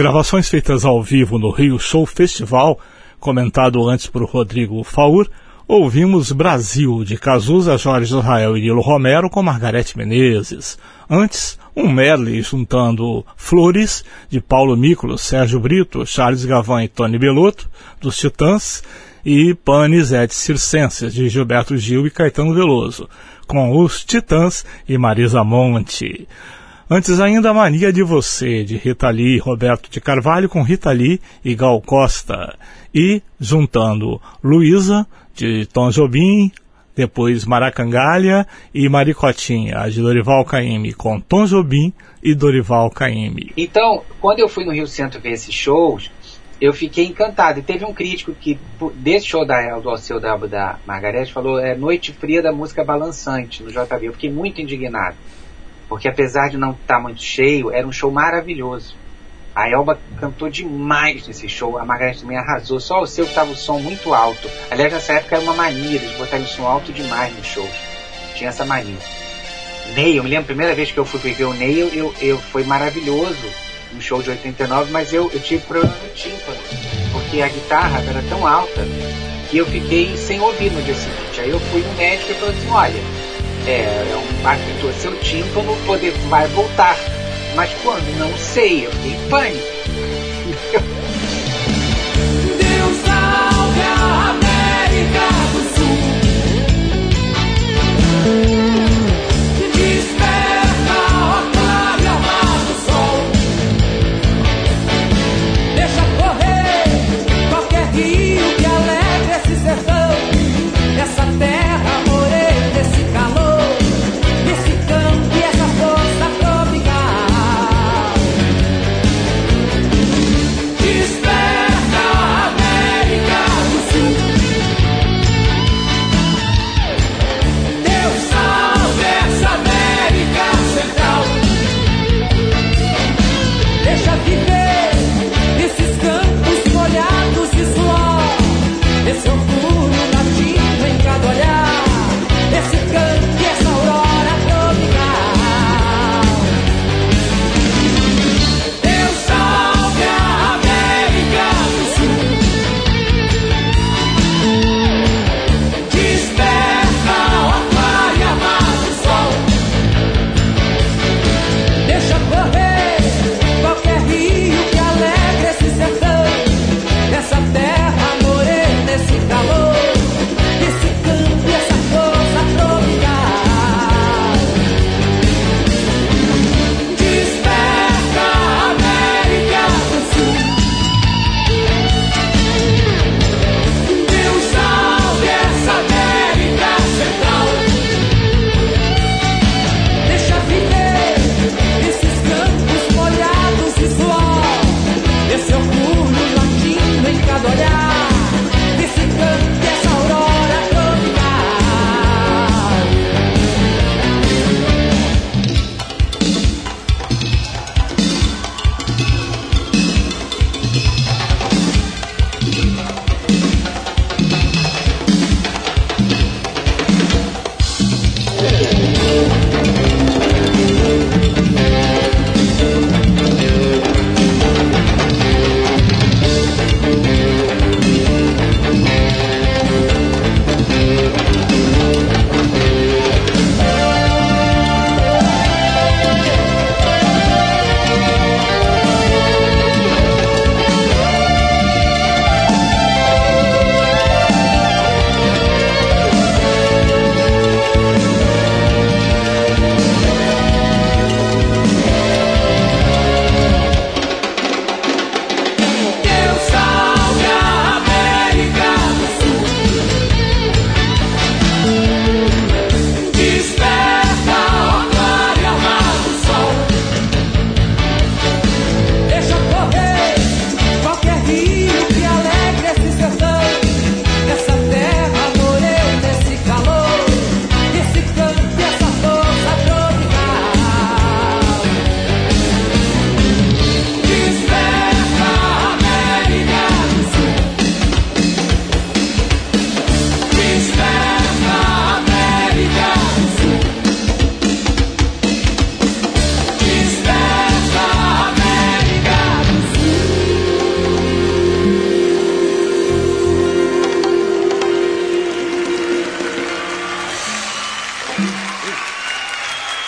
gravações feitas ao vivo no Rio Show Festival, comentado antes por Rodrigo Faur, ouvimos Brasil, de Cazuza, Jorge Israel e Nilo Romero, com Margareth Menezes. Antes, um medley juntando Flores, de Paulo Mícolos, Sérgio Brito, Charles Gavan e Tony Bellotto, dos Titãs, e Panis et Circenses, de Gilberto Gil e Caetano Veloso, com os Titãs e Marisa Monte. Antes ainda, Mania de Você, de Rita Lee e Roberto de Carvalho, com Rita Lee e Gal Costa. E, juntando Luísa, de Tom Jobim, depois Maracangalha e Maricotinha, de Dorival Caymmi, com Tom Jobim e Dorival Caymmi. Então, quando eu fui no Rio Centro ver esses shows, eu fiquei encantado. E teve um crítico que, desse show do Alceu da Margareth, falou Noite Fria da Música Balançante, no JB. Eu fiquei muito indignado, porque apesar de não estar muito cheio, era um show maravilhoso. A Elba cantou demais nesse show, a Margareth também arrasou, só o seu que estava o som muito alto. Aliás, nessa época era uma mania de botar o som alto demais nos shows. Tinha essa mania. Ney, eu me lembro, a primeira vez que eu fui ver o Ney, foi maravilhoso, no show de 89, mas eu tive problema no tímpano, porque a guitarra era tão alta que eu fiquei sem ouvir no dia seguinte. Aí eu fui no médico e falou assim, olha, um impacto, seu tímpano vai voltar. Mas quando? Não sei, eu fiquei em pânico. Deus salve a América do Sul. Desperta, ó claro e amado sol. Deixa correr qualquer rio que alegre esse sertão. Essa terra morena, esse calor, esse campo e essa força tropical.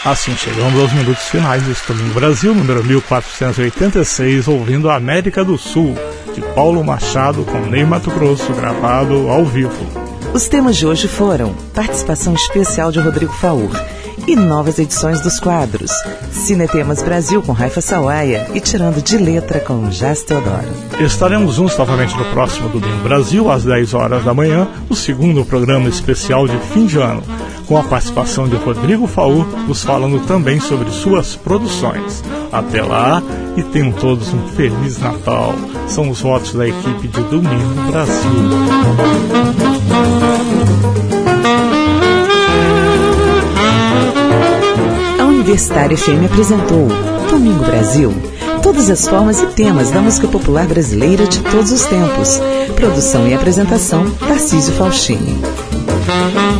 Assim chegamos aos minutos finais deste Domingo Brasil, número 1486, ouvindo a América do Sul, de Paulo Machado com Ney Matogrosso, gravado ao vivo. Os temas de hoje foram participação especial de Rodrigo Faur e novas edições dos quadros Cinetemas Brasil com Raifa Sawaia e Tirando de Letra com Jazz Teodoro. Estaremos juntos novamente no próximo Domingo Brasil, às 10 horas da manhã, o segundo programa especial de fim de ano, com a participação de Rodrigo Faur, nos falando também sobre suas produções. Até lá e tenham todos um Feliz Natal. São os votos da equipe de Domingo Brasil. A Universitária FM apresentou Domingo Brasil. Todas as formas e temas da música popular brasileira de todos os tempos. Produção e apresentação, Tarcísio Faustini.